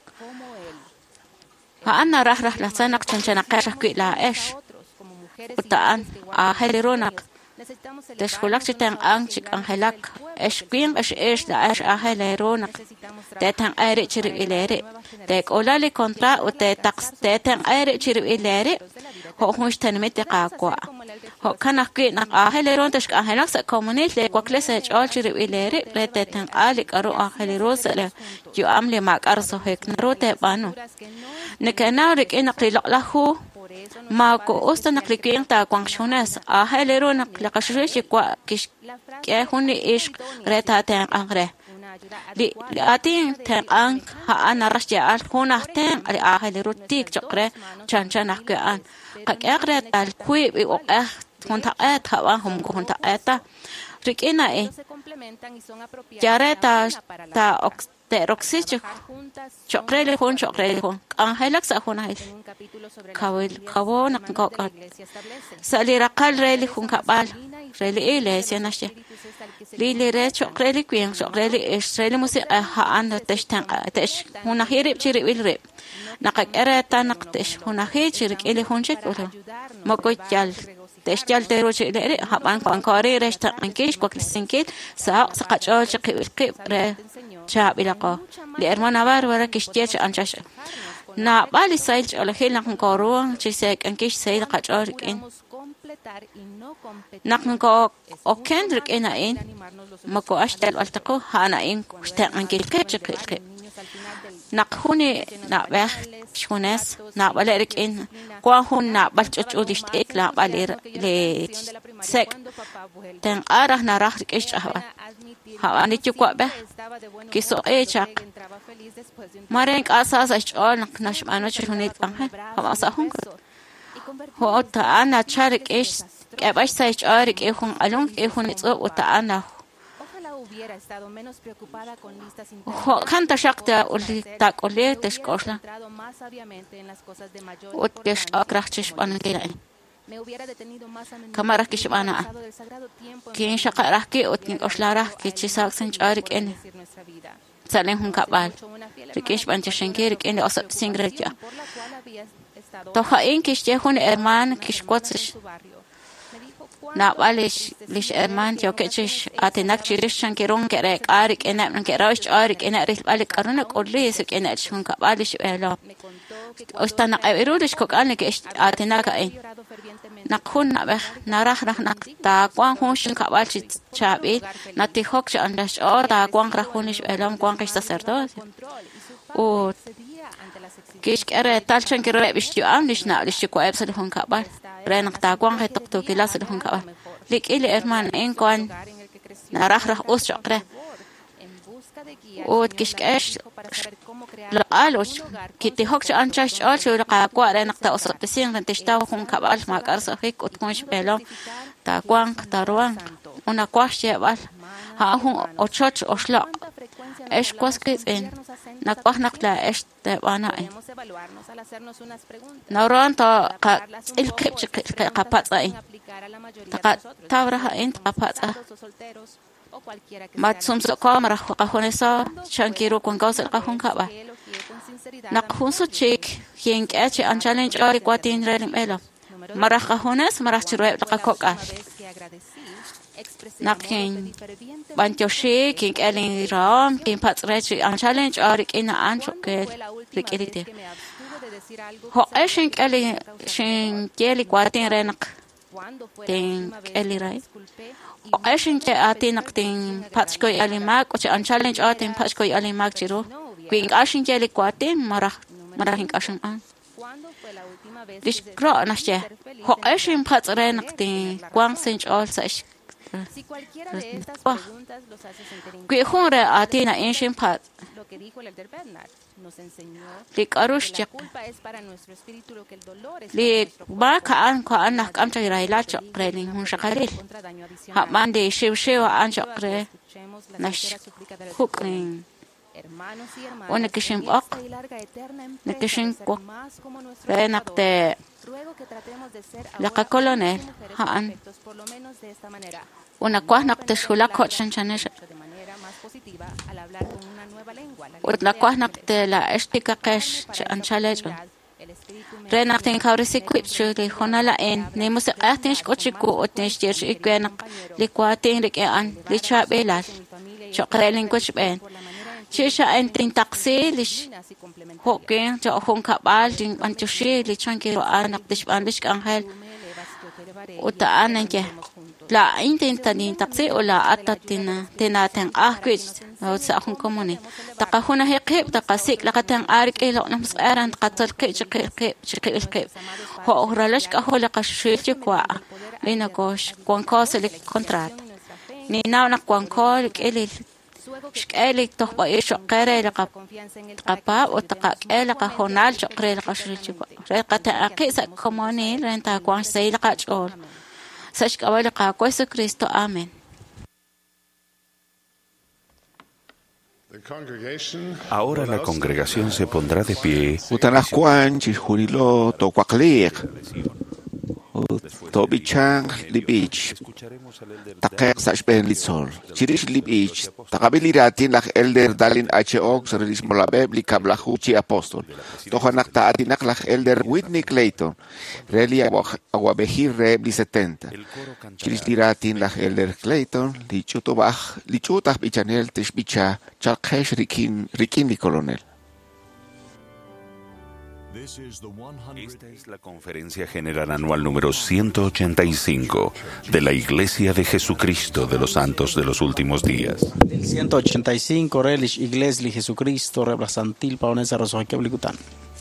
ha anna rah rah la sanak chancha naqash la esh utaan a helironak deskulak chitang ang chik ang helak esquin es es da es a helironak te tang aire chiri ilere te olali kontra o te tax te tang aire chiri ilere ho hunstan mete ka kwa ho kana que na aheleron te ahela sa comunil le kwakle sa chol chiri ilere rete tan ali karo ahelero sa le yo amle makar so hek na rote bano ne kana rik ina qila lahu ma ko osta na klikin ta kwang shonas ahelero na klakashre kwa kish ke huni ish reta tan angre li atin tan ang ha ana rasya al huna tan ali ahelero tik chokre chan chan ke an kakre tal kui bi ok eh hunta et ha hum ko hunta eta rikina e jareta ta ok te roxich chokre le hun chokre le hun ang helak sa hun hai kawil kawo nak ko sali rakal re le hun kabal re le ele senashe li le re chokre le kwien chokre le es re le musi ha an tesh tan tesh hun hirib chiri wil re nakak ereta naktesh hun hi chiri ele hun chek ulo moko jal تشتغل تروج إلى هبان كونكاري رشت أنكيش كوكلسينكيت سا سقطع شقي قبر شاب إلقا لأرمان أبار ورا كشتيش أنشش نا بالي سايج على خيل نحن كارون شيسك أنكيش سيد قطع ركين نحن كا أكين ركين إن مكو أشتغل ألتقو هانا إن أشتغل أنكيل كتش كيل نقهوني نبه شونس نبالي ركين قاهون نبال تجوديش إك نبالي ل سك تن أره نراه ركيش هوا هوا نتيجة به كيسو إيشك مارينك أساس أشتغل نقناش أنا شوني تبعه هوا سهون هو تأنا تشارك إيش كأبش سايش أرك إيهون ألون إيهون يتوه وتأنا كان تشاقت أولي تاكولي تشكوشلا وتكش أكرهتش بأنا كنا كما ركش بأنا كين شقة رحكي وتكين أشلا رحكي تشيساق سنج أرك إني سالهم كبال ركيش بأنت شنكيرك إني أصب سينغرجا توخاين كيش جهون إرمان كيش قوتش نابالش ليش إرمان جو كتش أتناك تشيرش شنكيرون كرك أرك إنا من كراش أرك إنا ريح بالك أرنك أولي سك إنا تشون كبالش إعلام أستنا قبيرودش كوك أنك إش أتناك إن نكون نبخ نراح رح نك تاقوان هونش كبالش شابي نتيخوكش أندش أو تاقوان رحونش إعلام قوان كش تسردوس و كيش كره تالشن كره بيشتيو أم ليش نا ليش كواب سلهم كبال رأينا تاقوان هي تقطو كلا سلهم كبال ليك إلي إرمان إن كان نراح رح أوس شقره وكيش كاش لقالوش كتي هوكش أنشاش ألش ولقاقوا رأينا تأوس تسين رنتشتاو هم كبال ما كارسو فيك وتكونش بيلو تاقوان تاروان ونقواش يبال ها هم أتشوش أشلاق إيش كوسكيز إن نقوح نقلا إيش تبانا إن نوران تا ق الكبش قبضة إن تق تورها إن قبضة ما تسمع كاميرا قهونسا شانكيرو كونغوس القهون كابا نقهون سوتشيك ينك أشي أنشالنج أري قواتين ريم إلا مرة قهونس مرة تروي لقاكوكا نقين بانتوشي كينك ألين رام كين باتريتشي أنشالنج أري كينا أنشوكيل ركيلتي هو أشينك ألين شينكيلي قواتين رينق تين ألي راي أشين كأتينك تين باتشكوي ألي ماك وش أنشالنج أتين باتشكوي ألي ماك جرو كين أشين كألي قواتين مرة مرة هنك أشين أن ليش قرأ نشجع هو أشين باترينك تين قوان سنج أول ساش كي خون رأى أتينا إنشين بات ليك أروش جك ليك ما كأن كأنه كم تجري لا شقرين هم شقرين همان دي شيو شيو عن شقرين نش خوكين ونكشين بق نكشين كو رأينك ت لقى كولونيل هان ونكوه نقتشولا كوتشن شنش ونكوه نقتلا اشتكا قش انشالج رأينك كورسي كويبشو لي خونا لين نيموس قاتنش كوتشكو وتنش تيرش إكوانك لكواتين ركيان لشابيلال شقرين كوتش بين شيشا انتين تقسيلش هوكين جاء هون كبال دين انتشي لشانكيرو آنك تشبان لشك أنهل utaananje la intentani taksi ola atatina tenaten ahkwis sa akong komune takahuna hekep takasik lakatang arik ilo nams aran qatal ke chike chike chike ho oralash ka hola ka shilchi kwa lina kosh kon kosel kontrat ni naw na kon kol kelil shkeli tohba isho qere laqab qapa o taqaqela ka honal chqre ka shilchi kwa reqata aqisa komune renta kwa sayla ka chol sash kawala ka ko Cristo amen. Ahora la congregación se pondrá de pie. Utanascuan, Chihurilo, Tocuaclic, Tobichang, Libich, Takek Sashben Litzol, Chirish Libich, Takabiliratin, Lach Elder Dalin H. Ox, Relis Molabeb, Likablahuchi Apostol, Tohanakta Adinak Lach Elder Whitney Clayton, Reli Aguabehir Reb setenta, Chirish Liratin Lach Elder Clayton, Lichutobach, Lichutah Bichanel, Tishbicha, Chalkesh Rikin, Rikin Colonel. Esta es la conferencia general anual número ciento ochenta y cinco de la Iglesia de Jesucristo de los Santos de los Últimos Días. El ciento ochenta y cinco Relish Iglesia de Jesucristo Rebrasantil Paonesa Rosoje Blicután.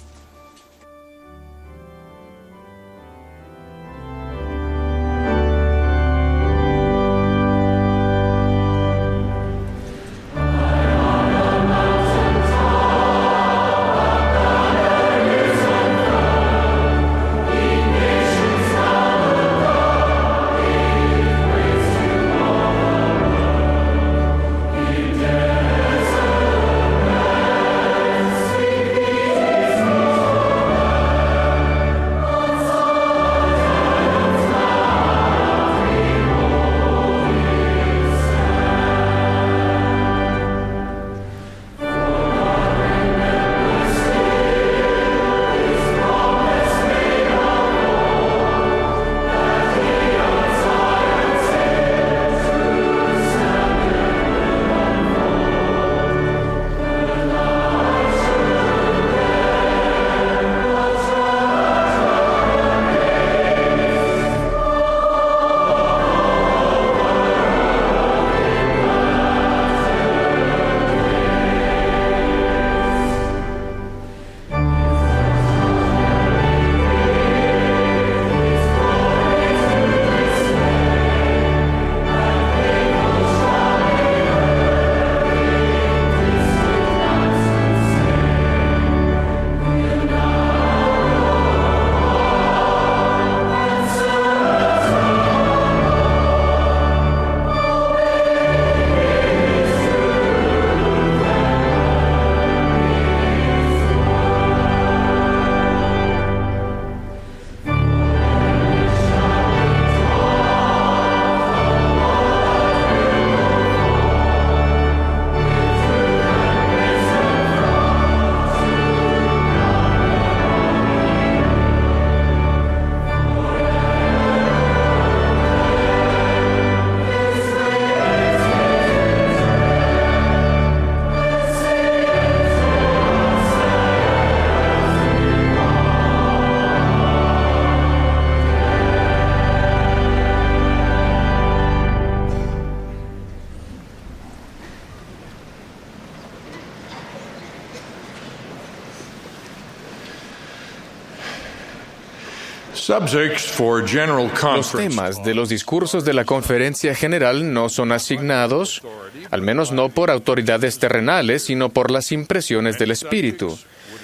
Los temas de los discursos de la conferencia general no son asignados, al menos no por autoridades terrenales, sino por las impresiones del Espíritu.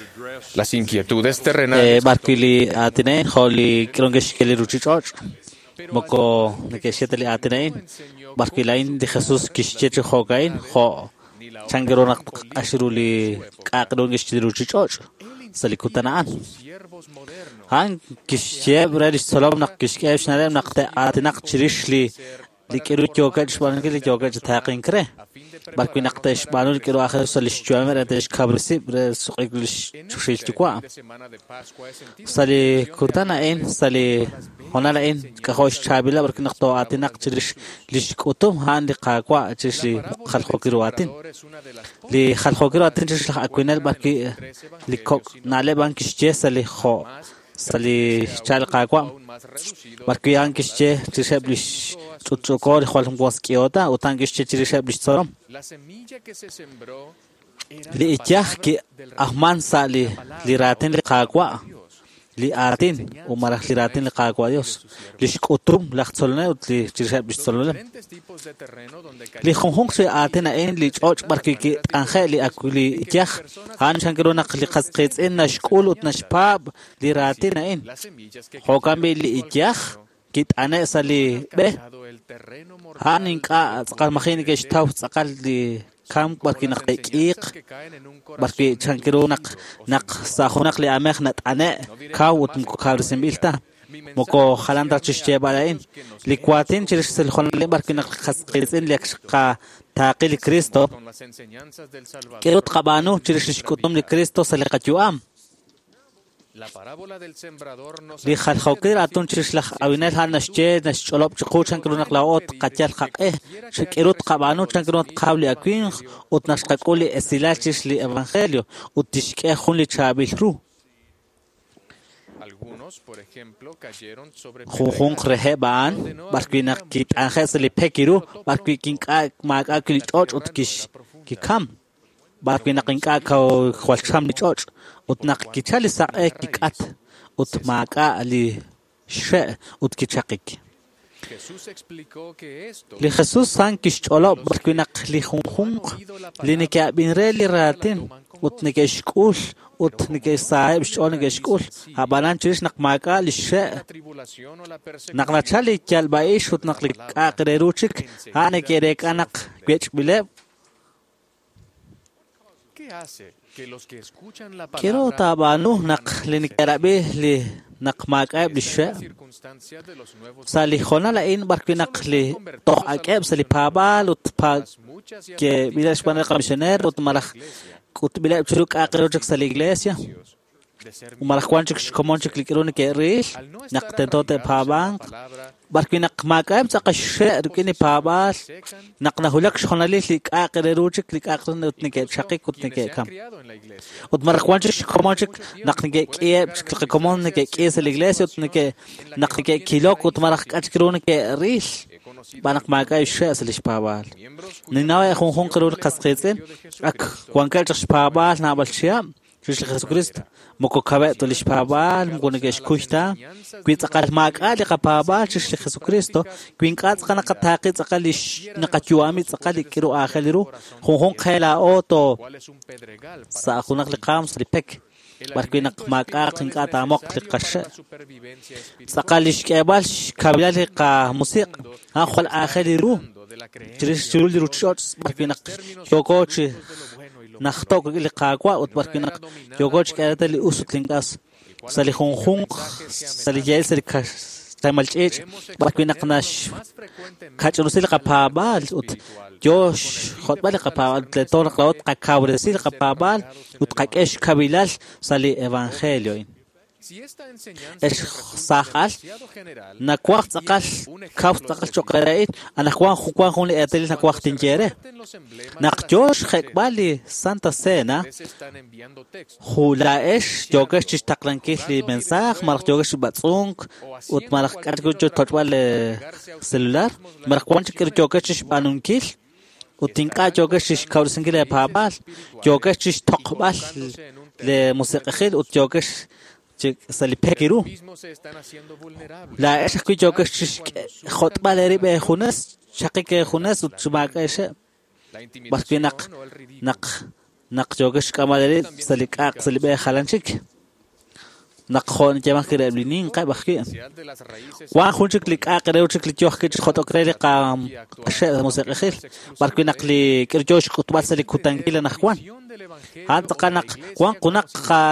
Las inquietudes terrenales salikutanaan han kishye bralish salam nak kishye shnalem nak ta atnak chirishli likiru kyokaj bangal kyokaj taqin kre barku nak ta shbanul kiro akhir salish chuamer atash kabrisi bre suqiglish chushil kwa sali kutana en sali honala en kahosh chabila barku nak to atnak chirish lish kutum han liqaqwa chishi khalqo kiruatin li khalqo kiruatin chish akwinal barki likok nale ban kishye sali kho sali chal qaqwa barki ankische chishablish chuchukor khwalum boskiota utankische chishablish sorom li ityah ki ahman sali li ratin li qaqwa li atin umarah li ratin li qaqwa Dios li shkutum laxtsolne li chishablish solole li khonkhong se atena en li choch barki ki anje li akuli ityah han shankirona li qasqits en nashkul ut nashpab li ratina en hokambi li ityah kit ane sali be hanin ka tsaqal makhin ke shtaw tsaqal li kam barki naqiq barki shankirona naq sahunak li amekh nat ane kawut mko kawrsim bilta moko khalanda chishche balain likwatin chirish sel khon le barki naq qasqitsin lekshqa taqil Cristo kirut qabanu chirish kutum li Cristo saliqatuam li khalkhawkir atun chirish lakh awinel han nashche nashcholop chquchan kirunaq laot qatyal qaqe shikirut qabanu chankrut qabli akwin ut nashqaquli esilachis li evangelio ut tishke khun li chabil ru Jujun reheban, barki nakit anjes li pekiru, barki kinka maga kili choch ut kish kikam, barki nakinka kau khwalcham li choch, ut nak kichali sa e kikat, ut maga li she ut kichakik. Li Jesus san kish cholo barki nak li jujun li nika binre li ratin ut nikeshkul ut nikesahib shon nikeshkul habalan chirish nakmaka li she naknachali kyalbaish ut naklik aqreruchik hane kerek anak gwech bile Quiero tabanu nak li nikerabe li nakmaka li she salihona la in barki nak li toh akeb sali pabal ut pa ke bilash panel commissioner ut malakh ut bilab churuk aqrochik sal iglesia umalakh kwanchik komonchik likirone ke rish naqtentote pabang barki nak makab taqash rukini pabal naqnahulak shonali lik aqreruchik lik aqrone ut nike chaqik ut nike kam ut malakh kwanchik komonchik naqnike ke komon nike ke sal iglesia ut nike naqnike kilok ut malakh kachkrone ke rish banak maga ishe aslish pabal ninawa khon khon qirur qasqitsin ak kwankal chsh pabal na balchia chish Jesucrist moko kabe tolish pabal moko negesh kushta kwit aqal maga li pabal chish Jesucrist kwin qats qana qataqi tsaqalish naqachuami tsaqali kiru akhaliru khon khon khela oto sa khunak li qams li pek barki nak maga qinqa tamoq li qash tsaqalish kebal kabilal qa musiq ha khol akhaliru chirish chirul ruchot barki nak yokoch nakhtok li qaqwa ut barki nak yokoch kayata li usutlingas sali khun khun sali jay sali kash tamalchich barki nak nash kachrusil qapabal ut josh khotbal qapabal ton qawt qakawresil qapabal ut qakesh kabilal sali evangelio es sahal nakwaq tsaqal kaw tsaqal choqarait ana khwan khwan khun etel nakwaq tinjere naqjosh khekbali santa cena khulaesh jogesh chistaqrankil li mensaj marq jogesh batsung ut marq katgo totbal celular marq kwan chikir jogesh banunkil utinqa jogesh kawrsingil pabal jogesh toqbal le musiqil ut jogesh salipekiru la esh ku jokesh khotba leri be khunas shaqike khunas utshbaka eshe barki naq naq naq jokesh kamaleri salikaq salibe khalanchik naq khon jama kireblinin qa barki wa khunchik likaq reuchik likyokhkich khotokreli qam ashe musiqil barki naq li kirjosh khutba salikutangila naqwan han taqanaq wan qunaq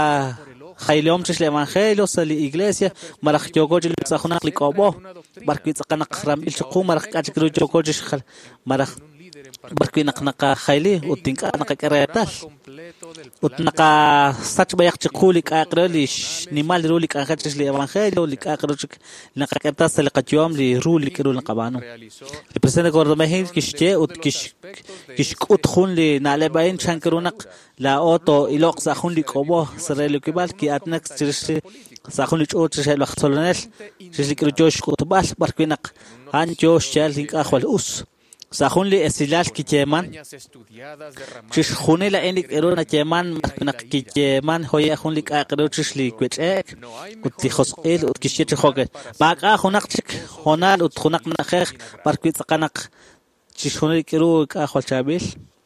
خيلهم تش الإيمانخيلو سال الإغليسيا مرخ جوجوج لسخناق لكوبو بركي تقنق خرام إلشقو مرخ كاتكرو جوجوج خل مرخ barki nak naka khayli utinka naka keretal ut naka sach bayak chikuli kakrolish nimal rulik akhatis li evangelio li kakrochik naka kertas li qatyom li rulik kirul naqabano li presente gordomehin kishte ut kish kish ut khun li nalebain chankerunak la auto iloq sa khun li qobo srelo kibal ki atnak chirshi sa khun li chot shel waqtolnel shikru josh kutbal barki nak han josh chal hinka khwal us Sahun li esilal kicheman chish khune la enik erona cheman nak kicheman hoya khun li aqro chish li kwechek utli khosqil ut kishit khoge baqa khunak chik honal ut khunak nakh barkwit qanak chish khune kiro ka khwachabil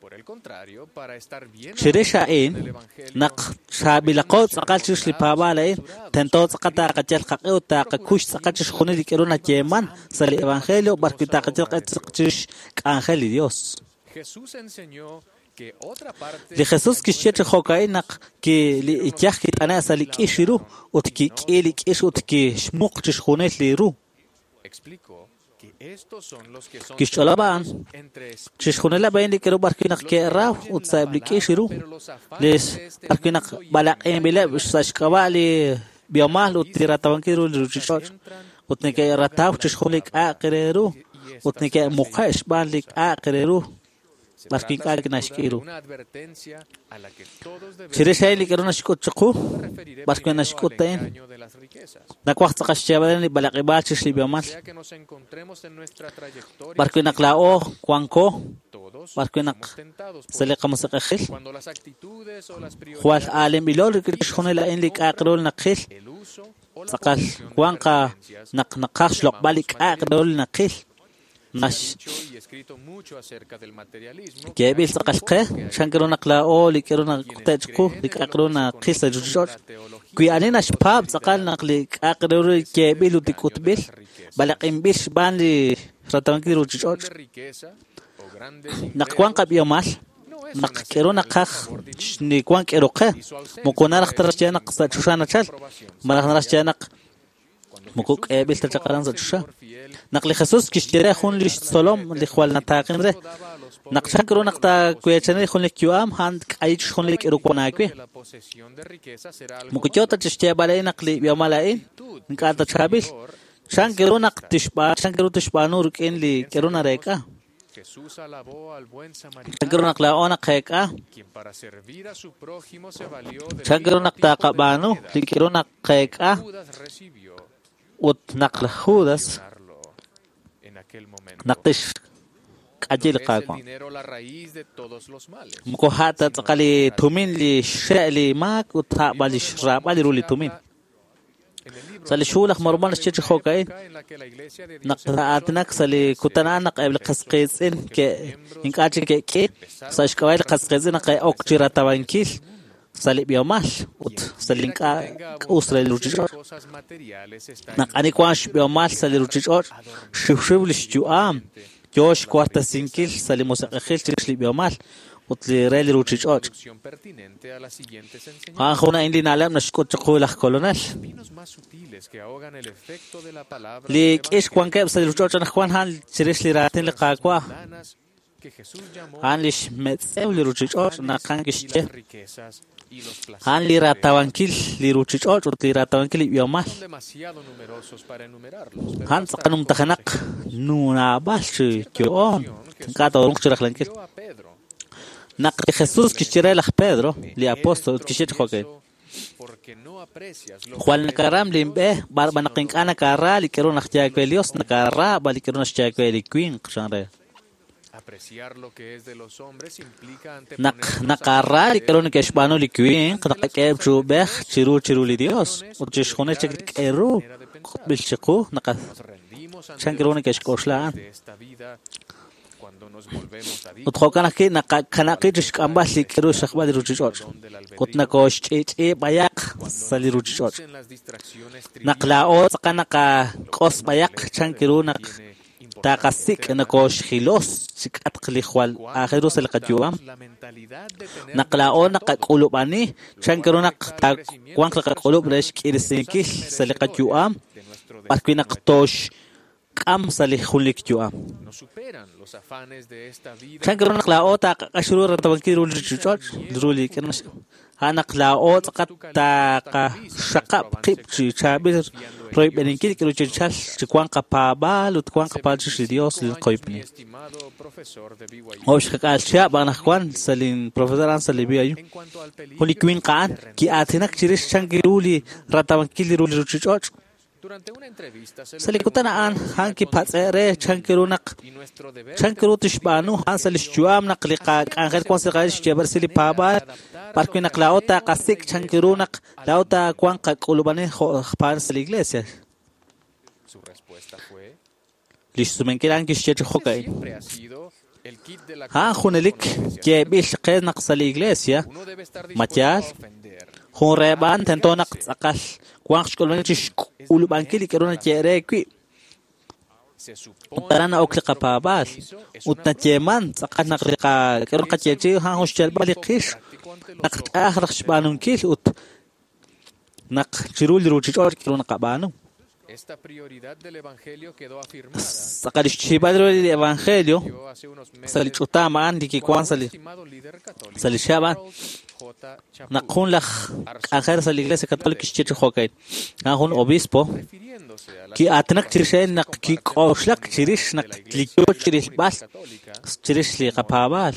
Shirisha in nak shabilaqot saqal chish li pabala in tento saqata qachal qaqo ta qakush saqachish khune li erona cheman sal evangelio barkwit qachal qachish ángel y Dios. Jesús enseñó que otra parte de Jesús que shete khokaina que li ichach ki ana sali kishiru ut ki kili kish ut ki shmuq tishkhunet liru. Explicó que estos son los que son Kisholaban tishkhunela bayn dikero barkina ke raw ut sabli kishiru les barkina balaq embele shashkabali biomal ut tiratawan kiru ruchichot ut ne ke rataw tishkhulik aqreru utnike muqash balik aqreru barkin qalik nashkiru chirishay keruna shkut chqu barkin nashkut tain nakwaq tsaqash chabani balaqi bachish li biomal barkin aqlao kwanko barkin aq saliqa musaqkhil khwal alim bilol kishkhuna la in lik aqrul naqil tsaqal kwanqa naq naqash loq balik aqrul naqil Nash que bil saqalqa shankrona qla o likrona qtachqu likrona qisa jujor qui alina shpab saqal naqli aqruru que bil utikutbil balaqim bish ban li ratankiru jujor naqwan qabiyamal naqkerona qaq ni kwan keroqa mokonar xtarashana qsa chushana chal maraqnarashana mukuk ebil tachaqaran chusha naqli Jesús kishtira khun li solom li khwal nataqin re naqshakro naqta kwechane khun li qam hand qaych khun li kirukona kwe mukuchota chishte balay naqli yamalain nqata chabil shankero naqtishba shankero tishba nur ken li kerona reka Jesús alabó al buen samaritano, shankero naqla ona qeka quien para servir a su prójimo se valió de shankero naqta qabano li kerona qeka recibió ut naqla Judas naqtish qajil qaqwa mukohata taqali tumin li shali mak utha balish rabali ruli tumin sali shulakh marban shchi khokai naqaatnak sali kutana naqab qasqizin ke inqachi ke ke sashkawai qasqizin qay okchira tabankil sali biomal ut salinka usra luchichor naqani kwash biomal sali luchichor shubshublish juam josh cuarta sinkil sali musaqkhil chishli biomal ut li reli luchichor ha khuna indi nalam nashkut chqulakh kolonel li kish kwanke sali luchichor nakhwan han chirish li ratin li qaqwa han lish metsew li luchichor naqan kishche Han li ratawankil li ruchichot ut li ratawankil biomal Han saqanum taxanaq nuna bash kyon qata urunk chiraklankil naq Jesús kishira la Pedro li apóstol kishit khoke Juan karam limbe barba naqinqana karra li kerona xtiak velios nakarra bali kerona xtiak veli queen qshanre Apreciar lo que es de los hombres implica ante Nak nakarra li kerona keshbano li queen qaqeb jubeh chiru chiru li Dios utjish khone chek eru bil chiqu naqa chan kerona keshkoshlan utkhokana ki naqa kanaqi tishqambal li keru shakhbal ruchichot kutna kosh chichi bayak sali ruchichot naqla o tsaqanaqa qos bayak chan kerona taqasik nakosh khilos sikat qli khwal akhiru sal qajwam naqla o naqaqulubani chan kerona ta kwan qaqulub resh kirsinkil sal qajwam barkina qtosh qam sal khulik juam Chankiro naklao ta kashuru ratabanki ruli chuchach ruli kenas anaklao ta ka shakap kip chi chabir roy beninki kiro chichal chikwan kapaba lut kwan kapal chi Dios lil koipni osh kakal chia banakwan salin profesor an salibiayu holi kwin kan ki atinak chirish chankiruli ratabanki ruli chuchach Salikutanaan hanki patsere chankirunak chankirutish banu hansalish juam nakliqa angel konseqalish jabar sili paba parquinak laota qasik chankirunak laota kwanqa qulubani khpan sal iglesia listumenkiran kishche khokay ha khunelik jebil qeznaq sal iglesia machal khun reban tentonak aqal Quantos colonias ulubankili kerona cherekwi utarana okliqa pabal utna cheman saqana qliqa kerona chechi han hoshchal baliqish naq akhrax banun kil ut naq chirul ruchi chor kerona qabanu Esta prioridad del evangelio quedó afirmada. Saqalish chibadro del evangelio salichutama andi ki kwan sali salishaba naqun la akhir sal iglesia católica chiche khokay naqun obispo ki atnak chirishen naq ki qoshlak chirish naq likyo chirish bas chirish li qapabal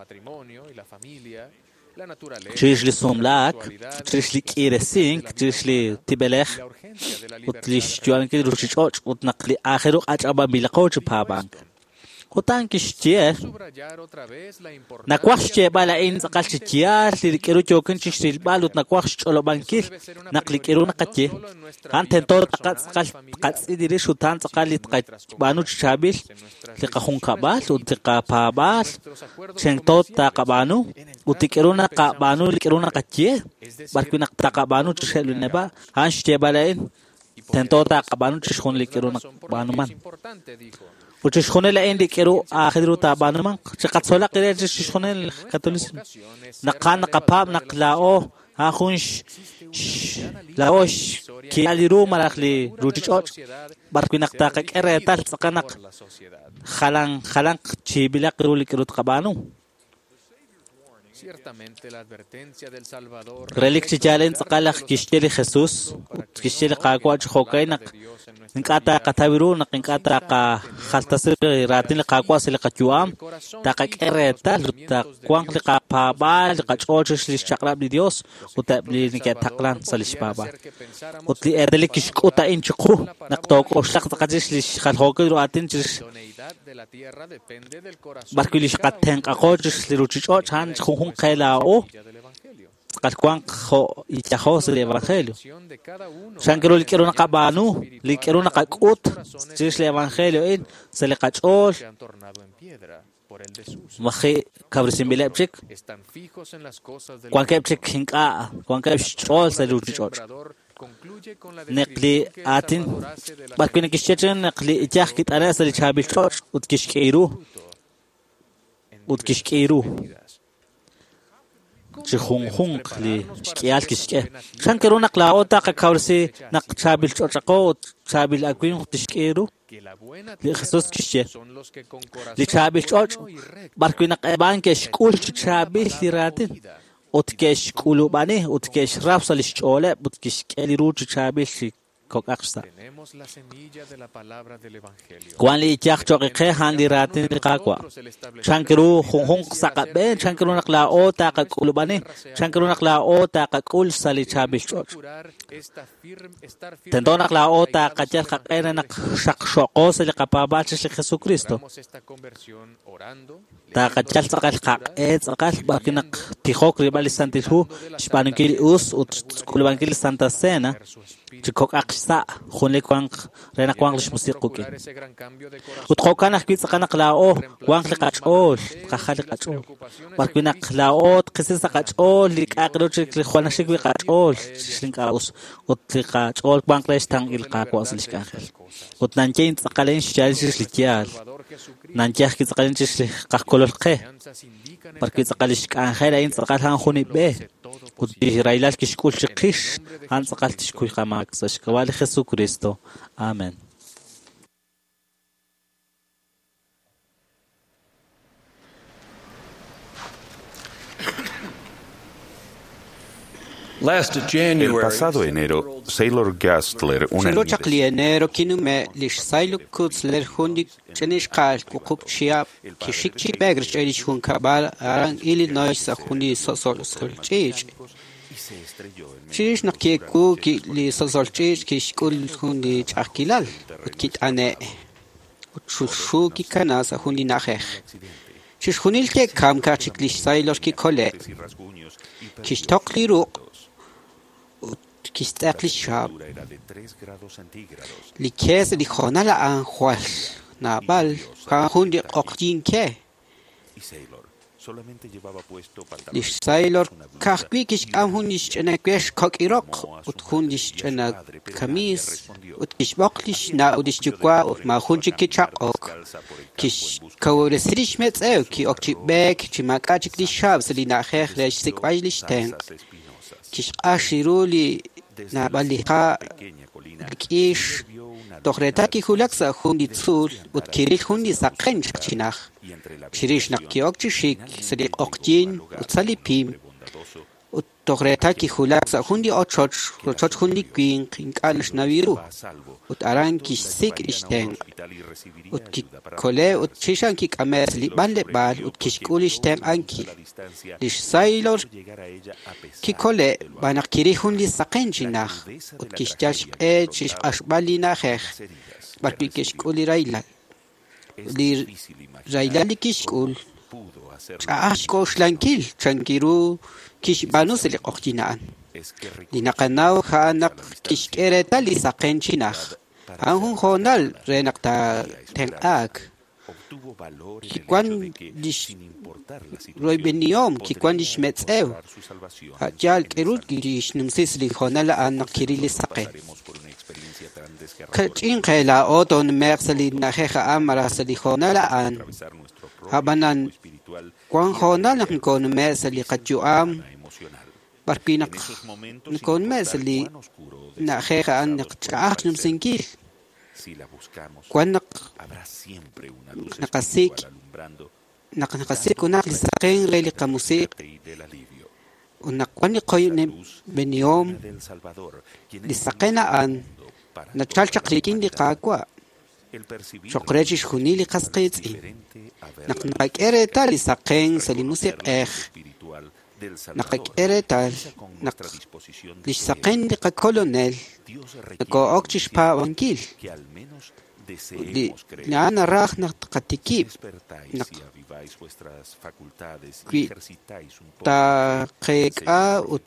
chirish li somlak chirish li kiresink chirish li tibelekh utlish juan ki ruchichoch utnaq li akhiru achaba bilaqoch pabank Hutan kishtier nakwax bala in saqal chichiar li kiru chokin chishil balut nakwax cholo bankil naqli kiru naqati han tentor taqat saqal qats idiri shutan saqal li tqat banu chabil li qahun qabal utiqa pabal chentot taqabanu utikiru naqabanu li kiru naqati barku naqtaqabanu chishel neba han bala in tentor taqabanu chishun li kiru naqbanu man وتشخون لا عندي كيرو آخذوا تابانو من شقت صلاة قرية تشخون الكاثوليسم نقان نقباب نقلاو هاخونش لاوش كي عليرو مراخلي روتيش بركو نقطاق كرية تال سقنق خلان خلان شي بلا قرو لكيرو تقبانو Relik chalen saqalaq kishcheli Jesus kishcheli qaqwach xokaynaq inkata qatawiru naqinqata qa khaltasir ratin qaqwas li qachuam taqaqereta taqwanqli qapabal qachochish li chaqrab li Dios utabli nika taqlan salish baba utli edelik kishquta inchiqu naqtoq oshlaq taqajish li khalhoqiru atin chish barkulish qatten qaqochish li ruchichoch han khun qailao qalquan kho ichahos el evangelio shankero li quiero naqabanu li quiero naqaqut chish li evangelio in se le qachol mahi kabrisin bilebchik quan kepchik hinqa quan kepchol se ruchichoch نقلي آتين بركونا كشتشن نقلي إجاح كت أنا أصلي شابي شوش وتكش كيرو وتكش كيرو شخون خون قلي شكيال كشكه شان كرو نقلا أو تاق كورسي نق شابي شوش أقو شابي الأكوين تشكيرو لخصوص كشة لشابي شوش بركونا قبان كشكول شابي لراتين Utkesh kulubane, utkesh rapsalish chole, utkesh keli ruchu chabish kokaksta. Kwan li ichak choke han li ratin li kakwa. Chankiru hung sakabe, chankiru nakla o taka kulubane, chankiru nakla o taka kul sali chabish choch. Tento nakla o taka cher kakena nak shak shokos li kapabachish li Jesucristo. Taka chal sakal kak et sakal bakinak tihok ribali santihu shpanunkili us ut kulubankili santa cena chikok aksa khunle kwang rena kwang lish musiquki ut khokanak kit sakanak lao kwang liqachol qakhali qachol bakinak lao qisisa qachol liqaqlo chik khwanashik qachol shlinka us ut liqachol kwang restang ilqa kwaslish kakhel ut nanchein sakalen shalish likial nanjah ki saqalin chis qaqkolol qe barki saqalish kanjera in saqal han khuni be kuti railal kishkul shiqish han saqal tishkuy qamak sashkawali Jesucristo amen El pasado enero, Sailor Gastler, una Chilo chakli enero kinume lish sailu kutzler hundi chenish kal kukup chia kishikchi begr cherish hun kabal arang Illinois sa hundi sosol sol chich. Chirish na kieku ki li sosol chich kishkul hundi chakilal ut kit ane ut shushu ki kana sa hundi nachech. Chish hunil ke kam kachik lish sailor ki kole kish tokli ruq kistaqli shab li kes li khona la an khwal na bal ka hundi oqjin ke li sailor kahwi kish am hundi chena kesh kok iraq ut hundi chena kamis ut kish baqlish na udish chukwa ut ma hundi ki chaq ok kish kawre sirish met ew ki okchi bek chi makachik li shab sli na khekh resh sikwajlish ten kish ashiruli na balika kish tohreta ki hulaksa hundi tsul ut kiril hundi saqen chinach shirish nakiok chishik sadiq oqjin ut salipim ut tohreta ki hulaksa hundi ochoch ochoch hundi queen qinkalish naviru ut aran kish sik ishteng ut ki kole ut chishan ki kames li balle bal ut kish kulish tem anki lish sailor ki kole banak kiri hundi saqen chinach ut kish jash e chish ashbali nachech barpi kish kuli raila li raila li kish kul chaash kosh lankil chankiru kish banus li qoqtinaan li naqanaw khanak kish kereta li saqen chinach anhun khonal renaqta tengak ki kwan dish roy beniom ki kwan dish metsew ajal kerut gish numsis li khonal an kirili saqe kachin khela oton mersali nakha amara sali khonal an habanan kwan khonal kon mersali qajuam barkinak kon mersali nakha an naqach numsinkil kwan nakasik nakasik kunak lisaqen reli qamusik unaqwani qoyne beniom lisaqena an nachalchaqlikin liqaqwa choqrechish hunili qasqitsi naqnaqereta lisaqen salimusiq eh naqereta naq lisaqen liqa colonel ko okchish pa wankil li nana rah naqatikib naq qui ta qeqa ut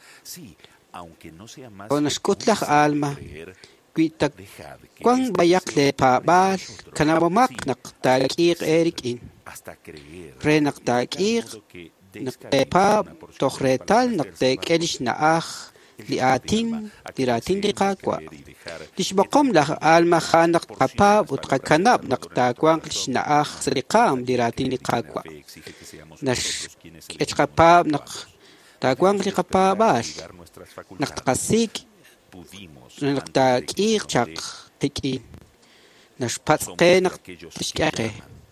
onashkutlah alma qui ta kwan bayakle pa bal kanabamak naqtaqiq erikin renaq taqiq naqepa tokhretal naqteqelish naakh liatin tiratin liqaqwa tishbaqam lah alma khanaq qapab utqakanab naqtaqwan qishnaakh sriqam tiratin liqaqwa nash echqapab naq taqwan liqapabal naqtaqasik naqtaqiq chaq qiqi nash patsqe naqtishqaqe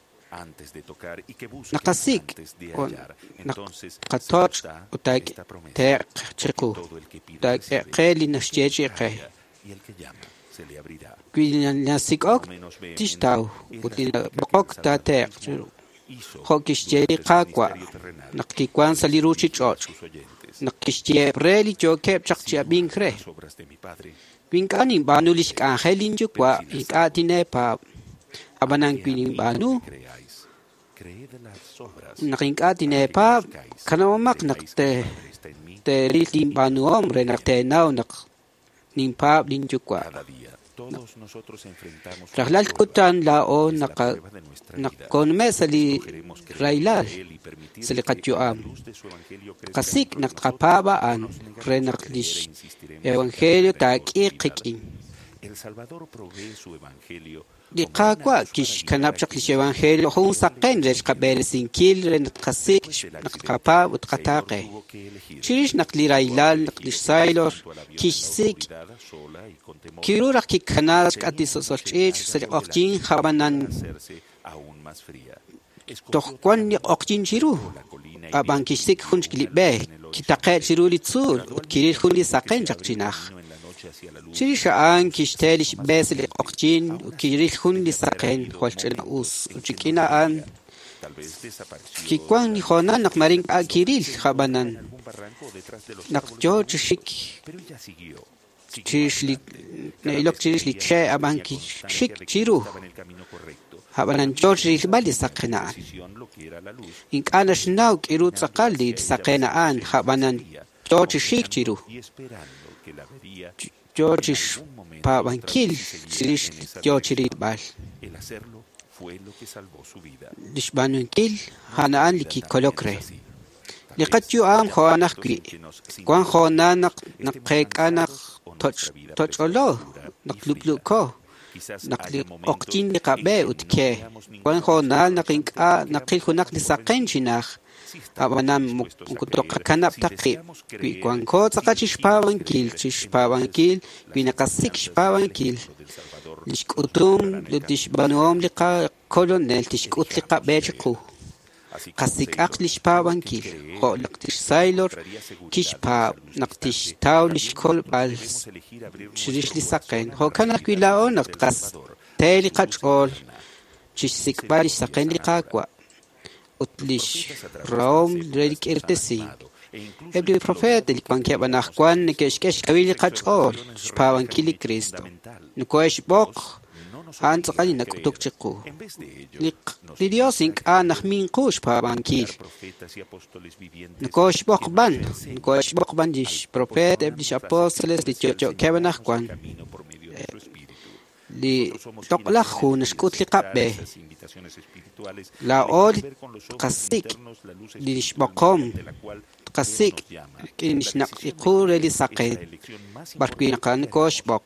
naqasik naqatoch utaq teq chiqu utaq qeli nashchechiqe Quien nasik ok tishtaw utin baqok ta teq hokishjeri qaqwa naqkikwan saliruchi choch naqkishje reli jokep chaqcha binkre binkani banulish angelin jukwa ikatine pa abanang quin banu naqinkatine pa kanamak naqte te lilim banu hombre naqte naw naq nimpa linjukwa Rahlal kutan lao naka nakkonme sali railal sali katjuam kasik nakapabaan renaklish evangelio taqiqiqin di qaqwa kish kanapchaq lish evangelio hun saqen resh qabel sinkil renat kasik nakqapa utqataqe chirish nakli railal naklish sailor kish sik Kiruraq ki kanash katisosolchich sel oqjin habanan tohkwan ni oqjin chiru abankishik hunchkilibe kitaqe chiruli tzul ut kiril hunli saqen chaqchinaj chirisha an kishtelish besli oqchin kiril hunli saqen holchena us uchikina an kikwan ni khona nak maring a kiril khabanan nak george shik chishli ilok chishli che abankishik chiru habanan george bali saqena in kana shnau kiru tsaqali saqena an habanan george shik chiru george pa bankil chirish george bal lishbanun kil hana an liki kolokre liqat yu am khoanaq ki kwan khona nak naqeqana toch tocholo naklublu ko nakli oqtin liqabe utke kwan khona naqinqa naqil khunak lisaqen chinaq abanam mukutoq kanap taqi kwan ko tsaqachish pawan kil chish pawan kil binaqasik pawan kil lishkutum lidishbanom liqa kolonel tishkut liqa bechiqu qasik aqlish pawan kil ho laqtish sailor kishpa naqtish tawlish kol bal shirish lisaqen ho kana kwilao naqtas teli qachol chisik balish saqen liqaqwa utlish rom redik irtesi ebli profet el kwanke banaqwan keshkesh kawili qachol pawan kili Cristo nukosh bok han tsaqali nakutuk chiqu li Dios ink anah min qush pawan kil nukosh bok ban nukosh bok ban dish profet ebli apóstoles li chocho kebanaqwan li toqla khun shkut li qabbe la ol qasik li shbaqom qasik kinish naqiqure li saqet barquin qan kosh bok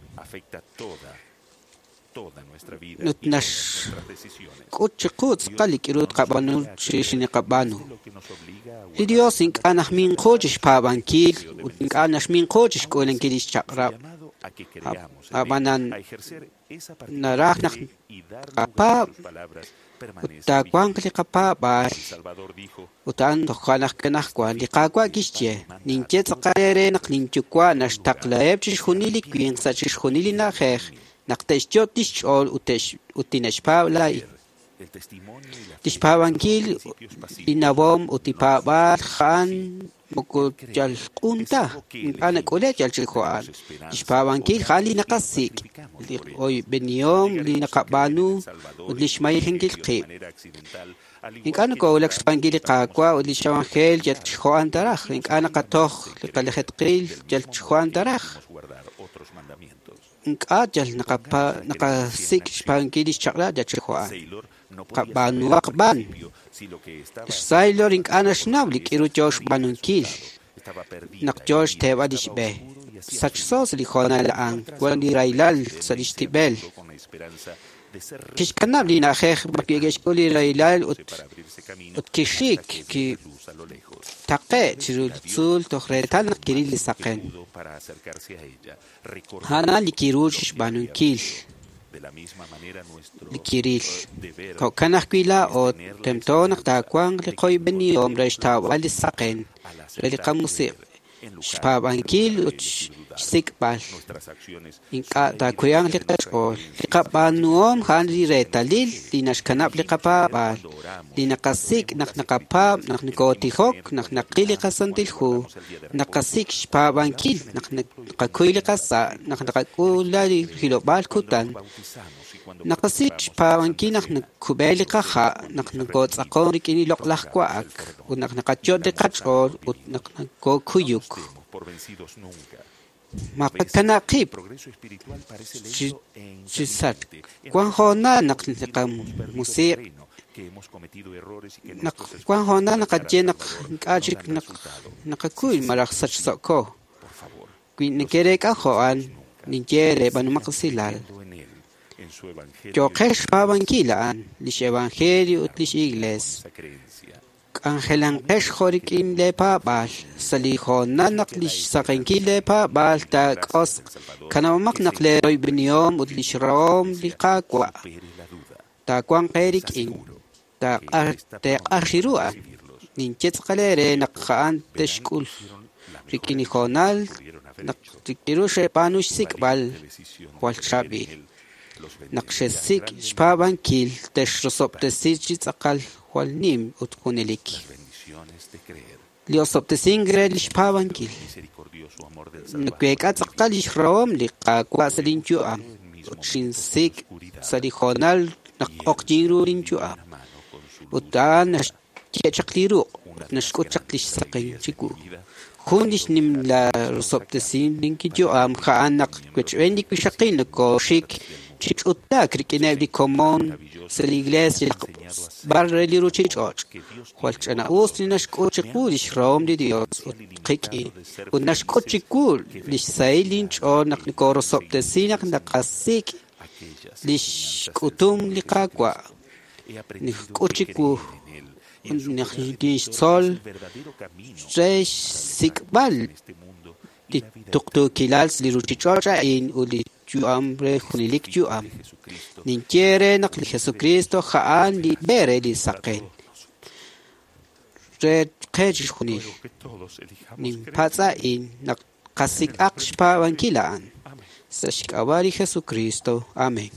nutnash kuch kuch qalik irut qabanu shishini qabanu li Dios ink anah min qojish pabankil ink anah min qojish kolen kilish chaqrab abanan narah nak apa uta kwang li qapa ba utan dokhanak kanah kwa li qaqwa kishche ninche tsaqare nak ninchukwa nashtaqlaeb chish khunili kwin sa chish khunili na kher naqtesh jotish ol utesh utinesh pawla tishpawankil inavom utipaba khan mukujal qunta ana kole jal chikhoan tishpawankil khali naqasik oy benyom li naqabanu udlishmay hingil qib inkana ko ulak spangili qaqwa udlishawangel jal chikhoan taraj inkana qatoh liqalhet qil jal chikhoan taraj inkajal naqapa naqasik spangili chaqla jal chikhoan qabanu waqban sailor ink ana shnabli kiru josh banunkil nak josh tebadish be sach sos li khona lan wali railal sadish tibel kish kanabli na khekh bakigesh kuli railal ut ut kishik ki taqe chirul sul tokhretan kiril saqen hana li kiru josh banunkil likiril ko kanah kwila o temton ta kwang li qoy beni om reshta wali saqen li qamusi shpabankil sikbal inka ta kuyang li qachol li qabanuom han li retalil li nashkanab li qabal li naqasik nak naqapab nak nikotihok nak naqili qasantil khu naqasik shpabankil nak naqakuyli qasa nak naqakula li hilobal kutan naqasik shpabankil nak nakubeli qaha nak nakotsaqon rikini loqlaq kwaak unak naqachot li qachol ut nak nakokuyuk maqtanaqib chisat kwan hona naqliqam musiq nak kwan hona naqajenak kachik nak naqakuy maraqsach soko kuin nekere ka hoan ningere banu maqsilal yo qesh pabankilan lish evangelio utlish igles angelan qesh khorikin le pabal salihon nanaqlish saqenki le pabal ta qos kana maqnaqle roy biniom utlish rom liqaqwa ta kwan qerik in ta ta arshiruan Ninchet qalere naqaan teshkul. Rikini jonal naqtikiru shepanush sikbal walchabi. Naqshesik shpaban kil teshrosoptesit chitzakal walnim utkunelik. Liosoptesingre lishpaban kil. Nkweka tsakal ishrom liqa kwasalinchua. Shinsik salijonal naqoqjiru linchua. Utan nashtiachakliru nashkuchaklish sakin chiku. Hundish nim la soptesin linkiju am khaanak kwechwendi kushakin ko shik chichutta krikinebli common sel iglesia barreli ruchichoch walchana uslinash kochikulish rom di dios qiki unash kochikul lish sailinch onak nikoro soptesinak nakasik lish kutum liqaqwa nikochiku sol tres sikbal di tuktu kilal li ruchichocha in uli juam re khunilik juam ninkiere nak li Jesucristo haan li bere li saqen red qej khunil nin patsa in nak qasik aqshpa wankilaan sashkawari Jesucristo amen.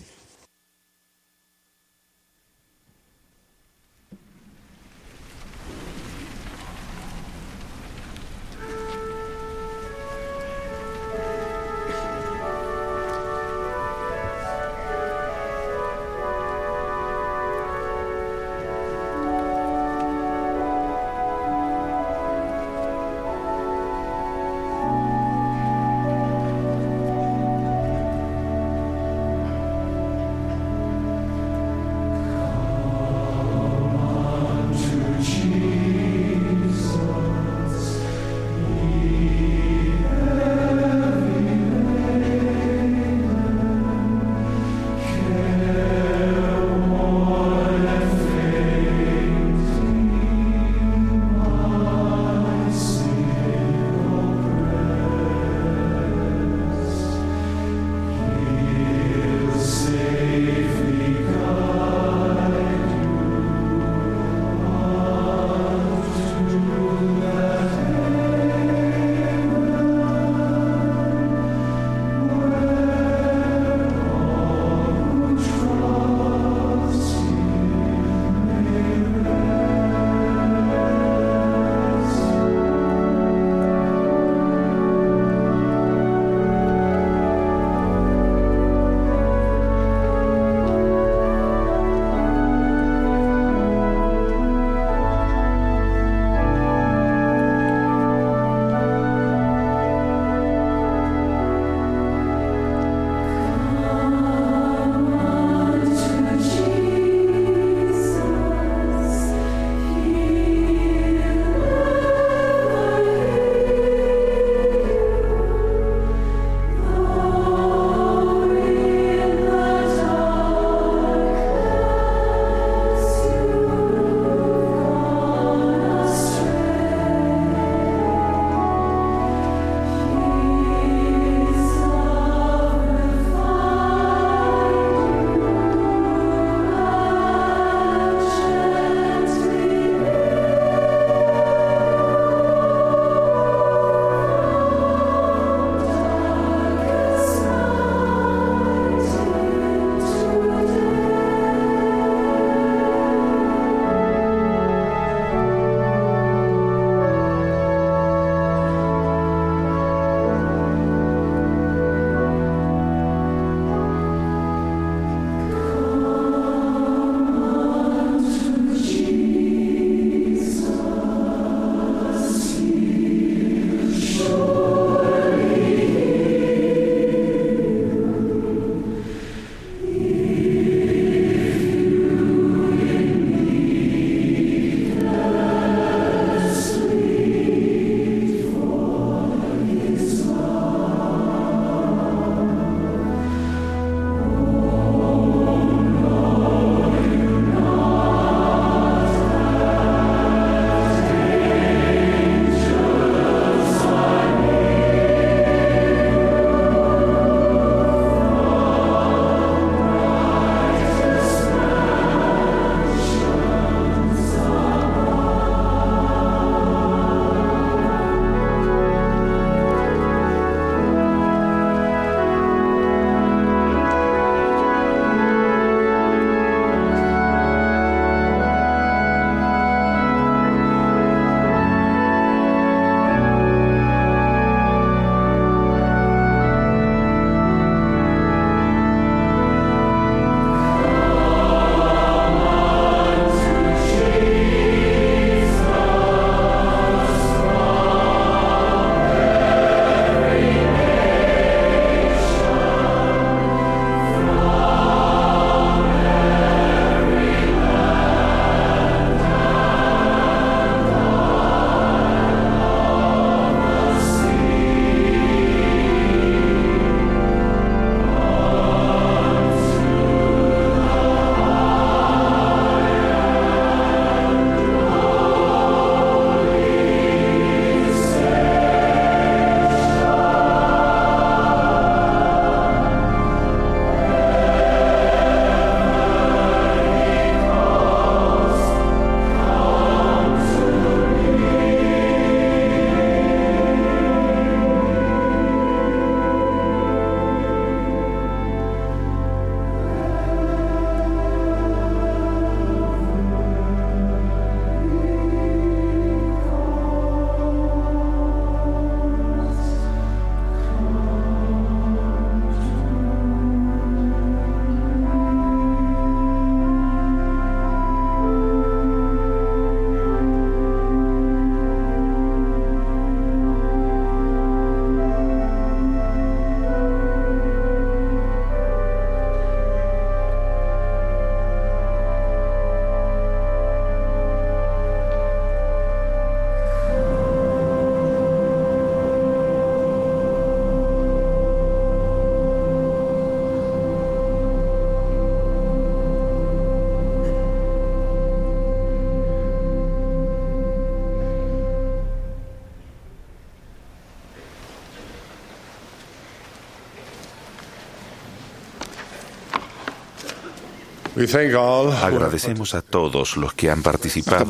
Agradecemos a todos los que han participado.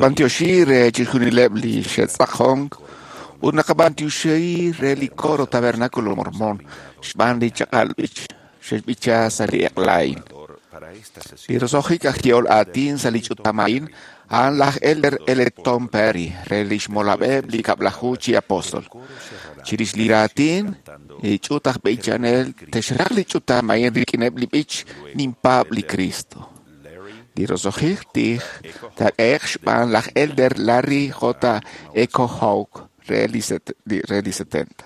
Una cabantiushei reli coro tabernáculo mormón, shbandi chakalbich, shbicha sali eklain. Irosojik agiol atin salich utamain, an lah elder electon peri, relish molabe blikablahuchi apostol. Chiris liratin, ichutah beichanel, teshraglich utamain rikineblibich, nimpabli Cristo. Irosojik tich, tak ekshban lah elder Larry J. Echo Hawk. Reali setenta.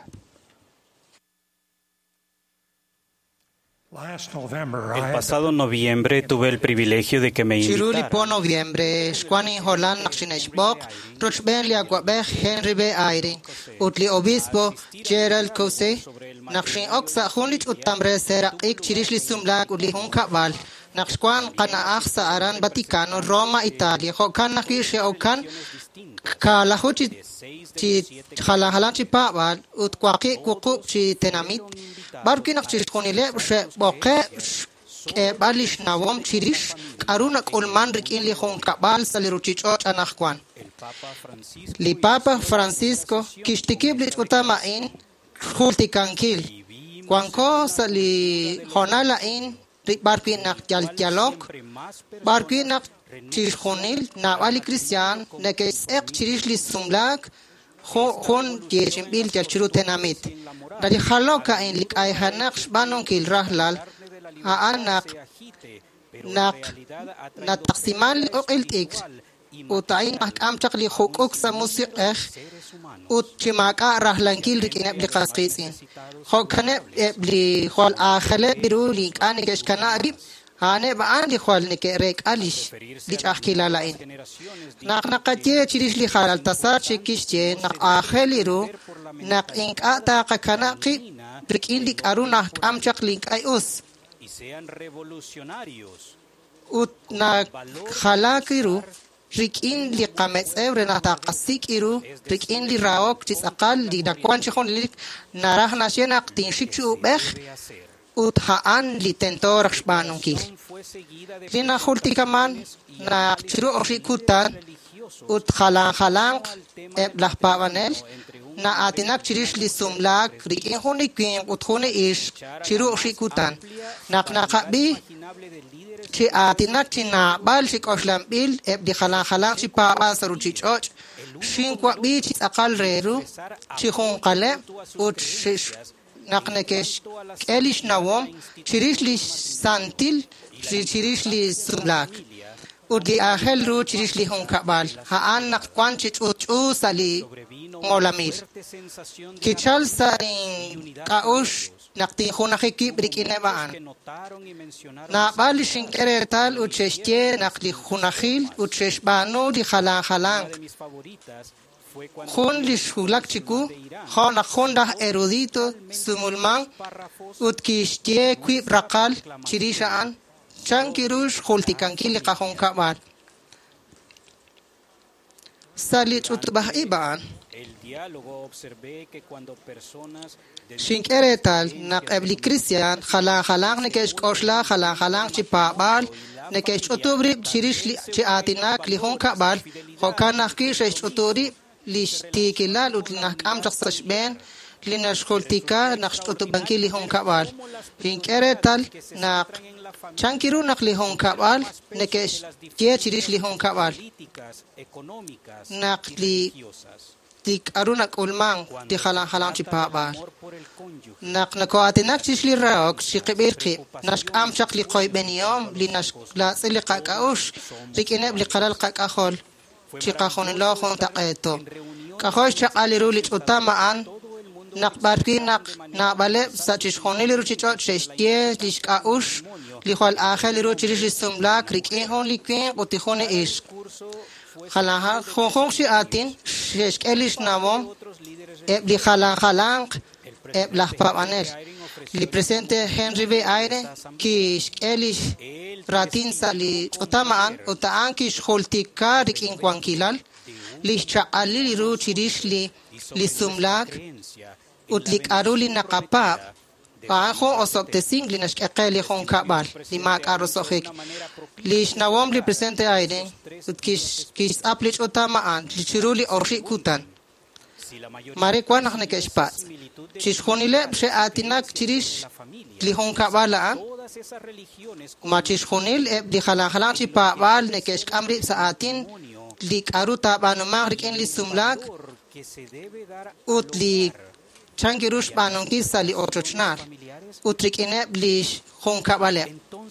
El pasado noviembre tuve el privilegio de que me invitaran. po noviembre, Squani Holland Naxineshbok, Ruchben Liaguabech, Henry B. Aire, Utli Obispo, Gerald Kose, Naxin Oxa, Hunlich Utambre, Sera, Ik Chirishli Sumlag, Uli Hunkabal, Naxquan, Kana Aksa, Aran, Vaticano, Roma, Italia, Hokan Nakish, Okan, Kalahuchi, Halahalanchi Pawal, Utquaki, Kuku, Tenamit, Barkinak Chishkonile, Boke, Balish Nawom Chirish, Arunak Ulmanrik in Lihon Kabal, Saliruchicho, Anakwan. Li Papa Francisco, Kishtikiblit Utama in, Hultikankil, Quanco Sali Honala in, Barkinak Jaljalok, Barkinak Chishkonil, Nawali Christian, Nekes Ek Chirishli Sumlak, Hon Jeshimbil Jalchiru Tenamit. Dari Haloka in Lik Ayhanak Banon Kil Rahlal, Aanak Nak Nataksimal Okiltik, Utain Amchak Li Hukuk Samusik Eh, Utchimaka Rahlankil Rikinab Likaskisin. Hokane Ebli Hol Akhale Birulik Anikesh Kanarib. Hane baan li khwal ne ke rek alish li akhila lain nak nakatye chirish li khalal tasar chikishche nak akheliru nak ink ata kanaqi brikindik aruna am chaklik ayus ut nak khalakiru rikin li qamet evre na taqsik iru rikin li raok tisaqal li dakwan chkhon li narah nashena qtinshik chu bekh ut haan li tentor xbanun kil lina khultikaman na chiru orikutan ut khalan khalang eblah pavanel na atinak chirish li sumlak rikin honi kwin ut honi ish chiru orikutan nak nakabi chi atinak china bal shikoshlam bil ebdi khalan khalang chi pa saruchichoch shinkwa bi chi aqal reru chi khon qale ut Naknekesh Elish Nawom, Chirishli Santil, Chirishli Sulak. Udi Ahel Ru Chirishli Hunkabal, Haan Nakwanchit Uchu Sali Molamir. Kichal Sarin Kaush Nakti Hunaki Brikinebaan. Na Balishin Keretal Ucheshte Nakli Hunahil, Ucheshbano di Halan Halang. Hun lishulak chiku, hon akhonda erudito, sumulman, utkishtie kwib rakal, chirishaan, chankirush hultikankili kahon kabar. Salit utbah ibaan. Shinkeretal, nak ebli Christian, halang halang nekesh koshla, halang halang chipabal, nekesh utubri chirishli chiatinak lihon kabar, hokanaki shesh uturi. Lishtikilal utlinak am jaksashben linashkoltika naqshtubanki lihon kabal hinkeretal naq chankiru naq lihon kabal nekesh tie chirish lihon kabal naq li tik arunak ulman ti khalan khalan chipabal naq nakoatinak chishli raok shiqibirqi nashk am chaqli qoy beniyom linash la siliqa kaush likinab liqalal qaqahol Chikahon lohon taketo. Kahosh chakaliru lit utamaan nakbarki nak nabale sa chishoniliru chichot shestie lishkaush lihol akheliru chirish sumlak rikihon likin utihone ish. Khalaha khong shi atin shesh elish namom ebli khalang khalang eblah pavanel. Li presente Henry B. Aire kish elish ratin sali utamaan utaan kish holtika rikin kwankilal li chaqali ru chirish li li sumlak utlik aruli nakapa Ajo osok te singli nash ekeli hon kabal li mak arosohik lish nawom li presente aiden ut kish kish aplich utama an li chiruli orshi kutan mare kwan akhne kesh pat chish khonile bshe atinak chirish li hon kabala an ma chish khonil eb di khala khala chi pa bal ne kesh amri saatin li karuta banu magrik en li sumlak ut li changirush banon ki sali otrochnar utrik ineblish hon kabale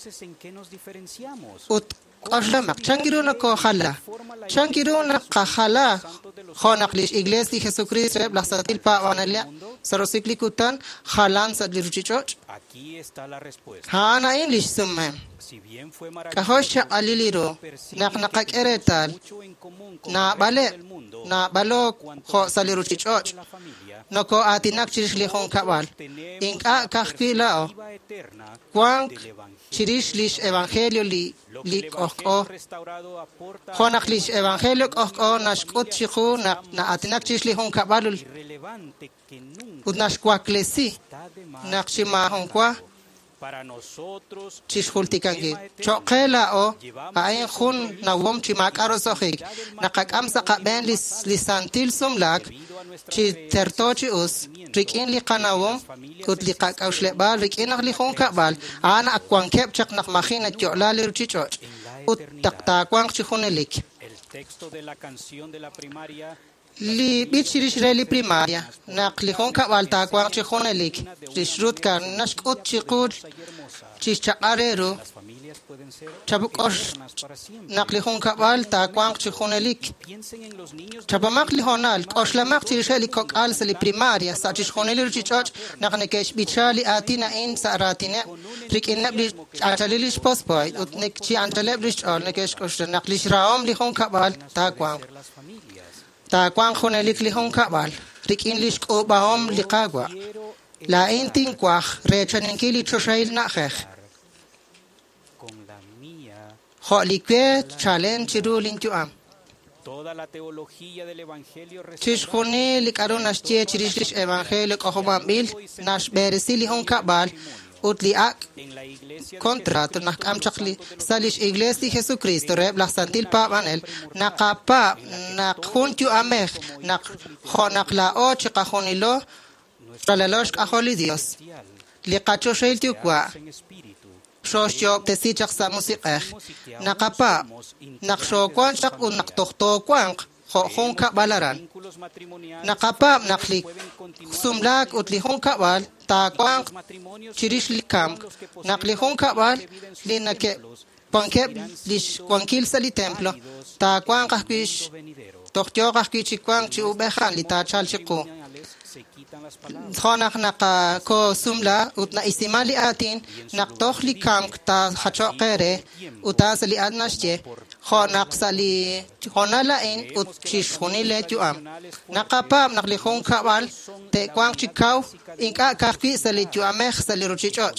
ut qashlamak changiruna ko khala changiruna qakhala khonaqlish iglesia Jesucristo blasatil pa wanale sarosikli-kutan khalan sadliruchichoch hana english summe kahosh aliliro naqnaqak eretal na bale na balok kho saliruchichoch noko atinak chirish li hon kabal inka kakilao kwang chirish lish evangelio li li okko khonak lish evangelio okko nashkot chiku na na atinak chirish li hon kabal udnash kwa klesi nakshima hon kwa chishultikangi choqela o ayin khun nawom chimak arosohik naqakam saqaben lis lisantil sumlak chi tertochi us rikin li qanawom kut li qakawshle bal rikin li khun kabal ana akwang kep chak nak makhina chola ruchichoch ut takta kwang chihunelik li bichirish reli primaria naqli hon kabal ta kwang chihunelik rishrut kan nashkut chiqul chichaqarero chabukosh naqli hon kabal ta kwang chihunelik chabamak li honal oshlamak chirisheli kokal sali primaria sa chihunelir chichoch naqne kesh bichali atina in saratina rikin nabli atalilish pospoy utnek chi antalebrish ol nekesh kosh naqlish raom li hon kabal ta kwang ta kwang khonelik li hon kabal rikin lish ko baom li qagwa la intin kwach rechanin kili choshail nakhekh kholikwe challenge rulin tuam chish khone likaron ashche chirish evangelio kohobam bil nash beresili hon kabal utli ak contrato nak am chakli salish iglesia Jesucristo reb la santil pa manel naqapa naqhuntu amekh naq khonak la o chiqahonilo tralalosh kaholi Dios liqacho shailtu kwa shoshyo tesichak sa musiqeh naqapa naqshokwan chaq un naqtohtokwan hon kabalaran naqapa naqli sumlak utli hon kabal ta kwang chirish likam naqli hon kabal linake pankep lish kwankil sali templo ta kwang qahkish tohtyo qahkish kwang chi ubehan li ta chal chiqu khonak naqa ko sumla utna isimali atin naqtoh likam ta hacho qere utasali adnashje khonak sali khonala in ut chish khonile tuam naqapam naqli khon kabal te kwang chikaw inka kahki sali tuamekh sali ruchichoch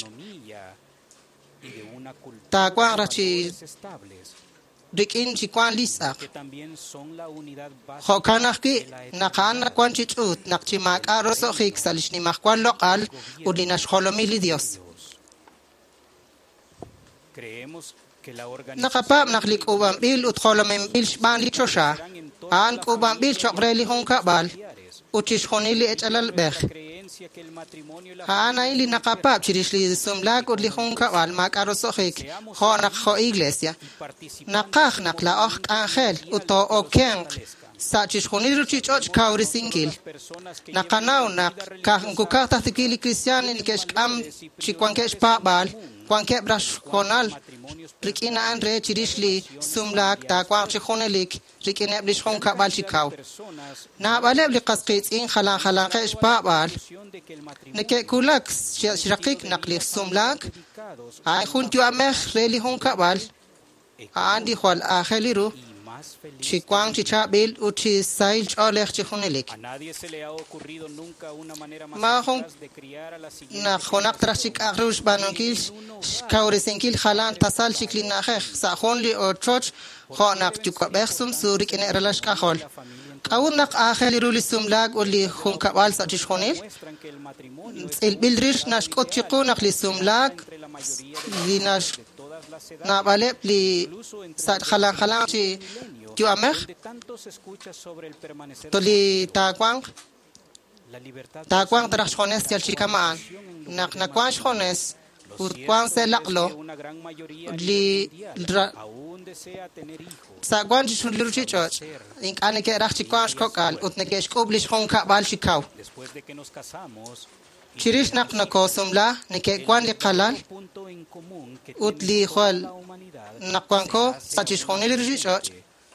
ta kwang rachi rikin chikwan lisak khokanaki naqan kwan chichut naqchimak arosohik salishni makwan loqal udinash kholomili Dios naqapam naqlik ubam bil ut kholomem bil shban li chosha an ubam bil choqreli hon kabal uchish khonili echalal bekh ana ili naqapap chirish li sumlak ut li hon kabal mak arosohik khonak kho iglesia naqakh naqla okh angel uto okeng sa chish khonili ruchichoch kawri singil naqanaw naq kahnkukah tahtikili kristian ni kesh am chikwankesh pa bal kwanke brash konal rikina andre chirishli sumlak ta kwang chikhonelik rikina blish khon kabal chikaw na baleb li qasqit in khala khala kesh pa bal neke kulak shiraqik naqli sumlak ay khuntu amekh reli hon kabal andi khwal akheliru chikwang chichabil uchi sail cholekh chikhonelik ma hon na khonak trashik agrush banonkil kawre senkil khalan tasal shiklin nakhekh sa khon li ochoch khonak chukabekh sum surik ene relash ka khol قاونا آخر رولي سملاك واللي خون كبال ساتش خونيل البلدريش نشكوت تقونا خلي سملاك لناش نابالب لي خلان خلان شي جو أمخ تولي تاقوان تاقوان ترخش خونس يالشي كمان نق نقوانش خونس وقوان سلقلو لي ساقوان جشون لروشي چوش إنك أنا كي رخشي قوانش كوكال وتنكيش كوبلش خون كابال شكاو شريش نق نكو سملا نكي قوان لقلال وتلي خوال نقوانكو ساتش خوني لروشي چوش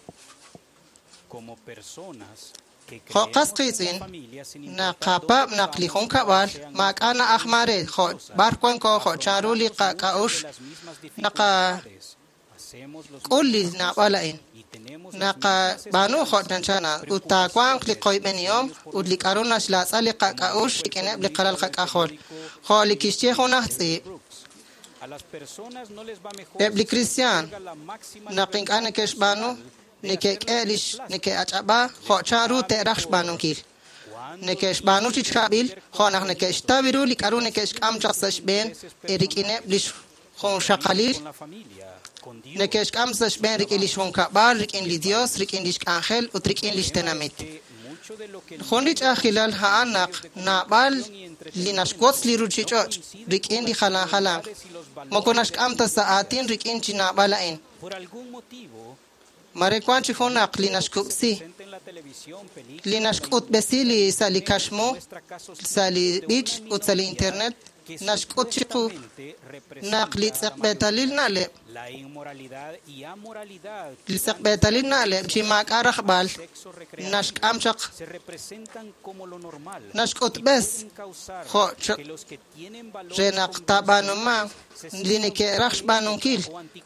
خو قسقيتين نقابا نقلي خون كابال ماك أنا أخماري خو باركوانكو خو چارو لي قاقاوش نقا كل نابالين نقا بانو خود نشانا وتاقوان لقوي من يوم ودلك أرونا شلاصة لقاقاوش كنب لقلال قاقاخول خو لكيشتي خونا هتسيب ابلي كريستيان نقينك أنا كيش بانو نكيك إليش نكي أجابا خو چارو تيرخش بانو كيل نكيش بانو تشابيل خو نخ نكيش تابيرو لك أرو نكيش كام شخصش بين إريك إنب ليش خون شاقليل نكيش كامسش بين ريك إليش هون كبار ريك إن لديوس ريك إن ليش كانخل وتريك إن ليش تنامت خونيج أخلال هانق نابال لنشكوت ليروجي جوج ريك إن لي خلان خلان ما كناش كامتا ساعتين ريك إن جي نابالين مريكوان شي خونق لنشكوت سي لنشكوت بسي لي سالي كاشمو سالي بيج وسالي إنترنت نشكوت شيقو نقلي تسقبتاليل نالب لسقبتاليل نالب شي ماك أرخبال نشك أمشق نشكوت بس خو جنق تابانو ما لينكي رخش بانو كيل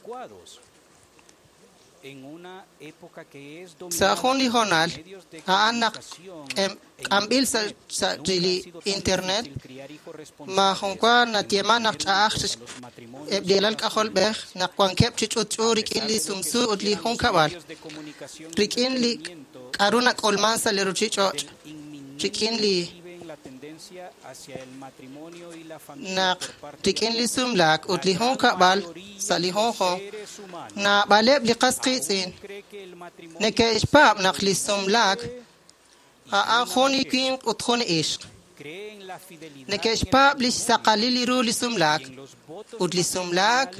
سأخون لي هونال هانق أمبيل سجلي إنترنت ما هونكوا نتيما نقطع إبدالك أخول بخ نقوان كيب تشوتشو ريكين لي سمسو ودلي هون كوال ريكين لي كارونا كولمان سالروشي تشوت ريكين لي نق ريكين لي سملاك ودلي هون كوال سالي هون هون نا بالب لقسقيتين نكيش باب نقلي سملاك ها أخوني كين وتخون إيش نكيش باب ليش سقالي رو لسملاك ودلي سملاك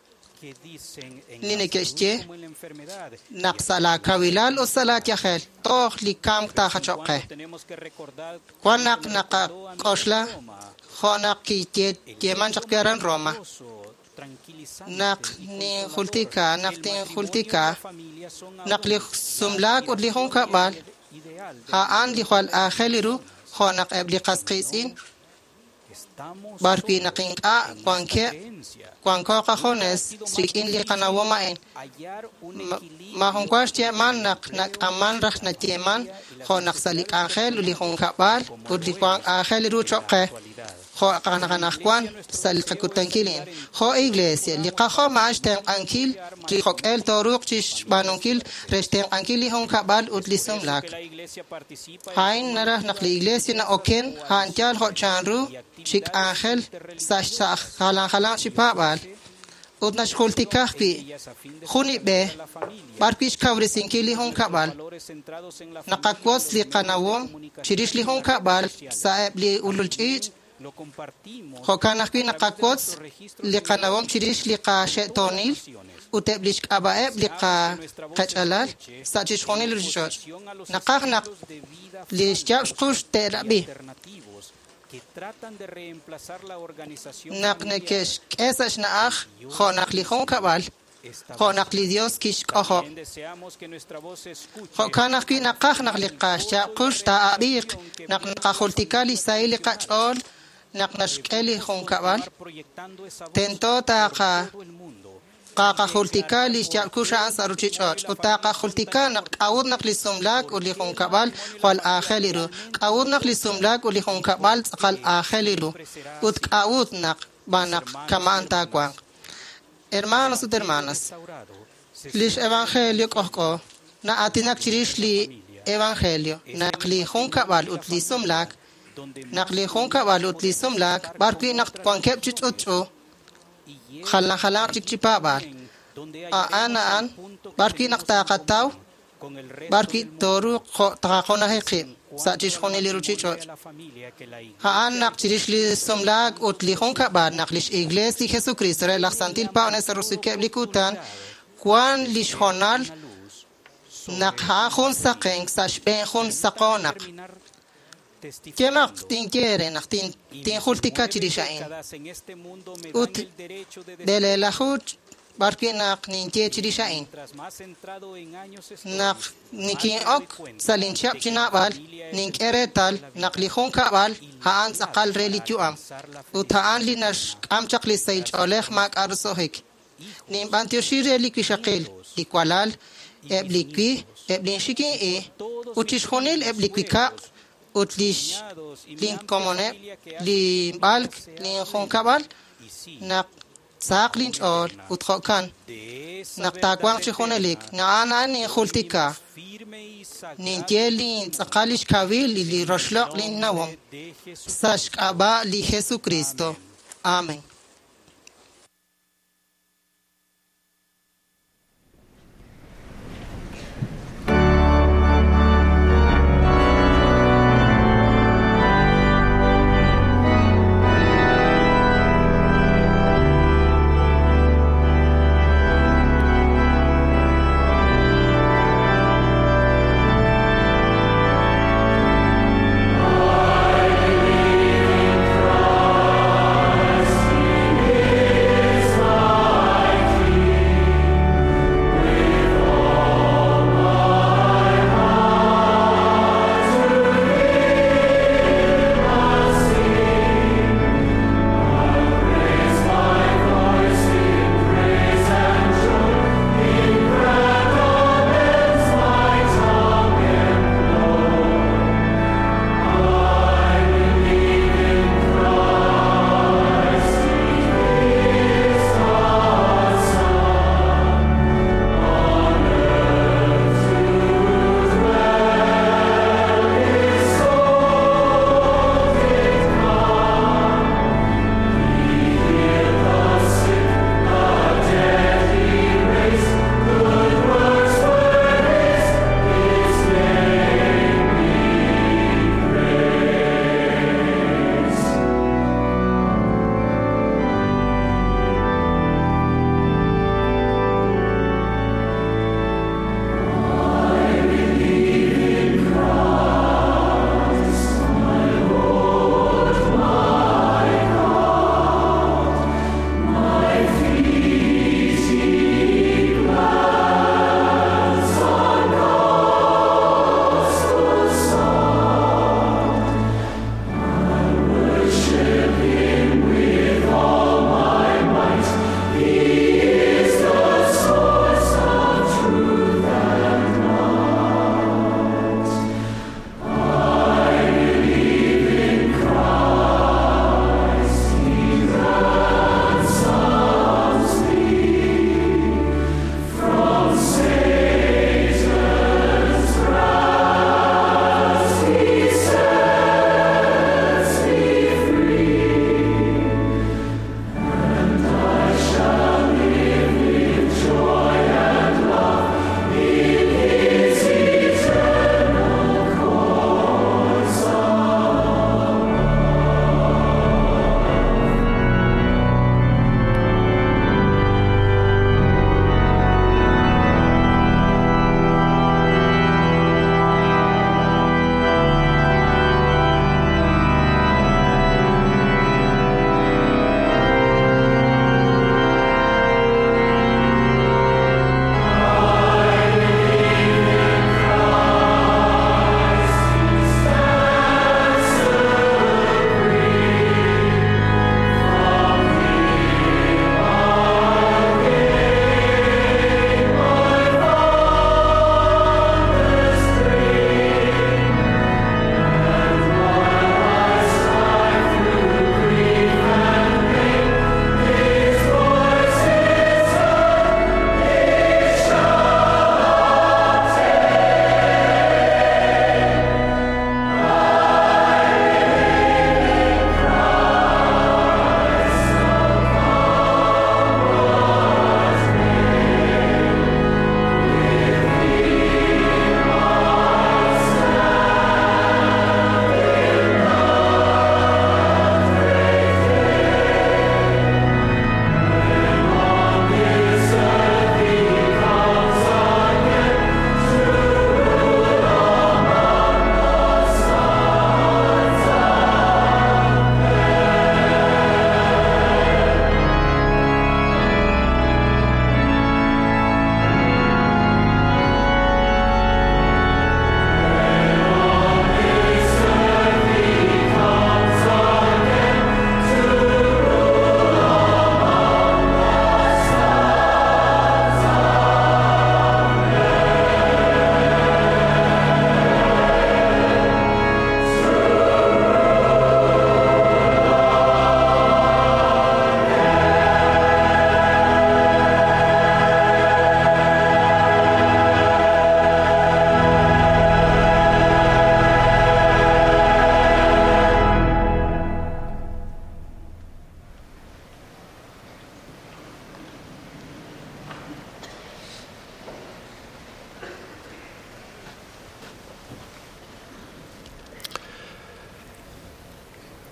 نينكيشتي نقصلا كويلال وصلاة يخيل طوخ لي كام تاخا شوقه قوانق نقا قوشلا خونق كي تيمان شقيران روما نق ني خلتيكا نقتين خلتيكا نقلي سملاك ودلي هون كبال ها آن لي خوال آخليرو خونق ابلي قسقيسين باركي نقينكا قوانكي قوانكو قخونس سريكين لي قناومائن ما هون قواشتي امان نق نق امان رخ نتيمان خونق ساليك آخل ولي هون كبال ودلي قوان آخليرو شوقه خو قانا قوان ساليق كتنكيلين خو إغليسيا لقا خو معاش تن أنكيل تي خوك إل توروق تيش بانونكيل رش تن أنكيلي هون كابال ودلي سملاك هاين نره نقلي إغليسيا نا أوكين هان تيال خو چانرو شيك آخل ساش ساخ خالان خالان شبابال ودناش خولتي كاخبي خوني به باركيش كاوريسين كيلي هون كابال نقاكوس لي قناوم شريش لي هون كابال سايب لي أولوجيج خو كان أخوي نقاكوس لقناوم شريش لقا شيطانيل وتبليش كأبائب لقا قجلال ساتش خوني لرجوش نقاق نق ليشجاب شقوش ترابي نق نكش كيساش ناخ خو نقلي خون كبال خو نقلي ديوس كيش كأخو خو كان أخوي نقاق نقلي قاش قوش تأبيق نق نقا خلتكالي سايلي قاجول نقنشكالي خون كبال تنتو تاقا قاقا خلتكا ليشتيال كوشا أنسارو تشيشوش وتاقا خلتكا نقاود نقلي سملاك ولي خون كبال قوال آخليرو قاود نقلي سملاك ولي خون كبال تقال آخليرو وتقاود نق بانق كمان تاقوان hermanos y hermanas lish evangelio kohko na atinak chirish li evangelio naqli hunka bal utlisum lak naqli hunka bal utlisum lak barki naq kwankep chichuchu khala khala chichipa bal a ana an barki naqta qataw barki toru taqona heqi satish khoni li ruchicho ha an naqchirish li somlag utli hunka bal naqlish iglesia de Jesucristo relax santil paone sarusike blikutan kwan lishonal naqha khun saqeng sashben khun saqonak kemaq tinkere naqtin tin khultika chirishain ut belelahut barki naq ninke chirishain naq nikin ok salinchap chinabal ninkeretal naqli khun kabal haan saqal relituam ut haan linash amchaq li sayj olekh mak arsohik nim bantioshire likishaqil likwalal eblikwi eblinshiki e utish khonil eblikwika utlish lin komone li balk lin khonkabal naq saqlin ol utkhokan naq takwang chkhonelik naana ni khultika nin kelin saqalish kawil li roshloq lin nawm sash aba li Jesucristo. Amen. I believe in Christ.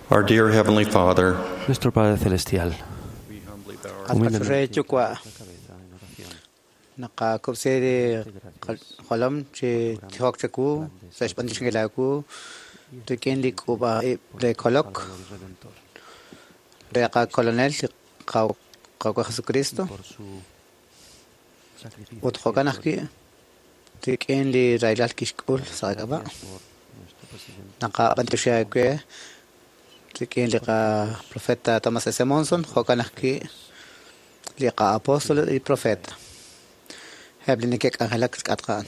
Our dear Heavenly Father, Nuestro Padre Celestial, humildemente nakakubsede xolam che tiokchaku sashpandishngelaku tekenli kuba de kolok de ka colonel ka ka Jesucristo utjokanaki tekenli railal kishkul sagaba naka bantishaque tekenli ka profeta Thomas S. Monson jokanaki li ka apóstol y profeta Hebli kek angelak katkan.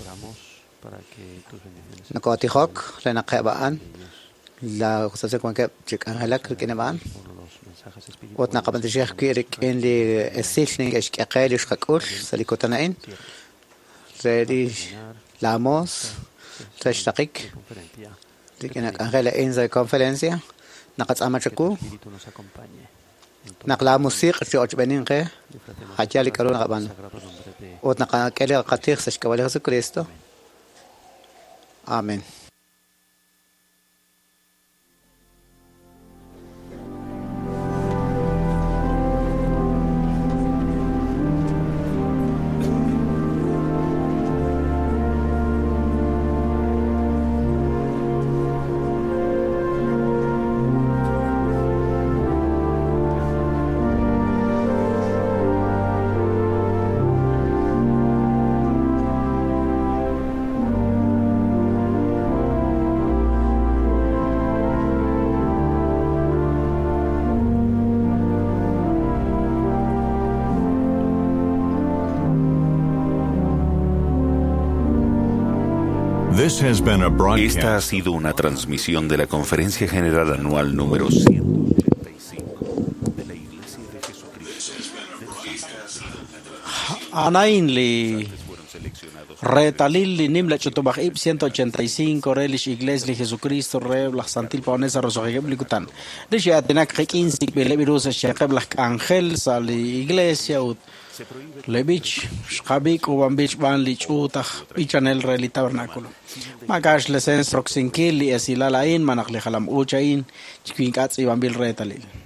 Nakoti hok la nakabaan la kusase kwan kep chik angelak kinabaan. Ot nakabanti sheikh kirik in li esilning esk aqalish kakul salikotanain. Zedi lamos tashtaqik. Dikinak angela in za konferencia nakats amachaku. Nakla musik si och benin ke hajali karo nakaban. Ot nakakele katik sa shkawali Jesucristo. Amen. Esta ha sido una transmisión de la Conferencia General Anual número ciento ochenta y cinco de la Iglesia de Jesucristo. Anainli retalili nimla chutubach ib ciento ochenta y cinco relish Iglesia de Jesucristo re la santil paonesa rosohegeb likutan. Dishi atenak rekin sik bele birusa shekeb la ángel sali Iglesia ut Levich, Shabik, Ubambich, Van Lich, Utah, Pichanel, Reli Tabernáculo. Magash Lesens, Roxinkil, Esilalain, Manaklehalam Uchain, Chiquincats y Bambil Retalil.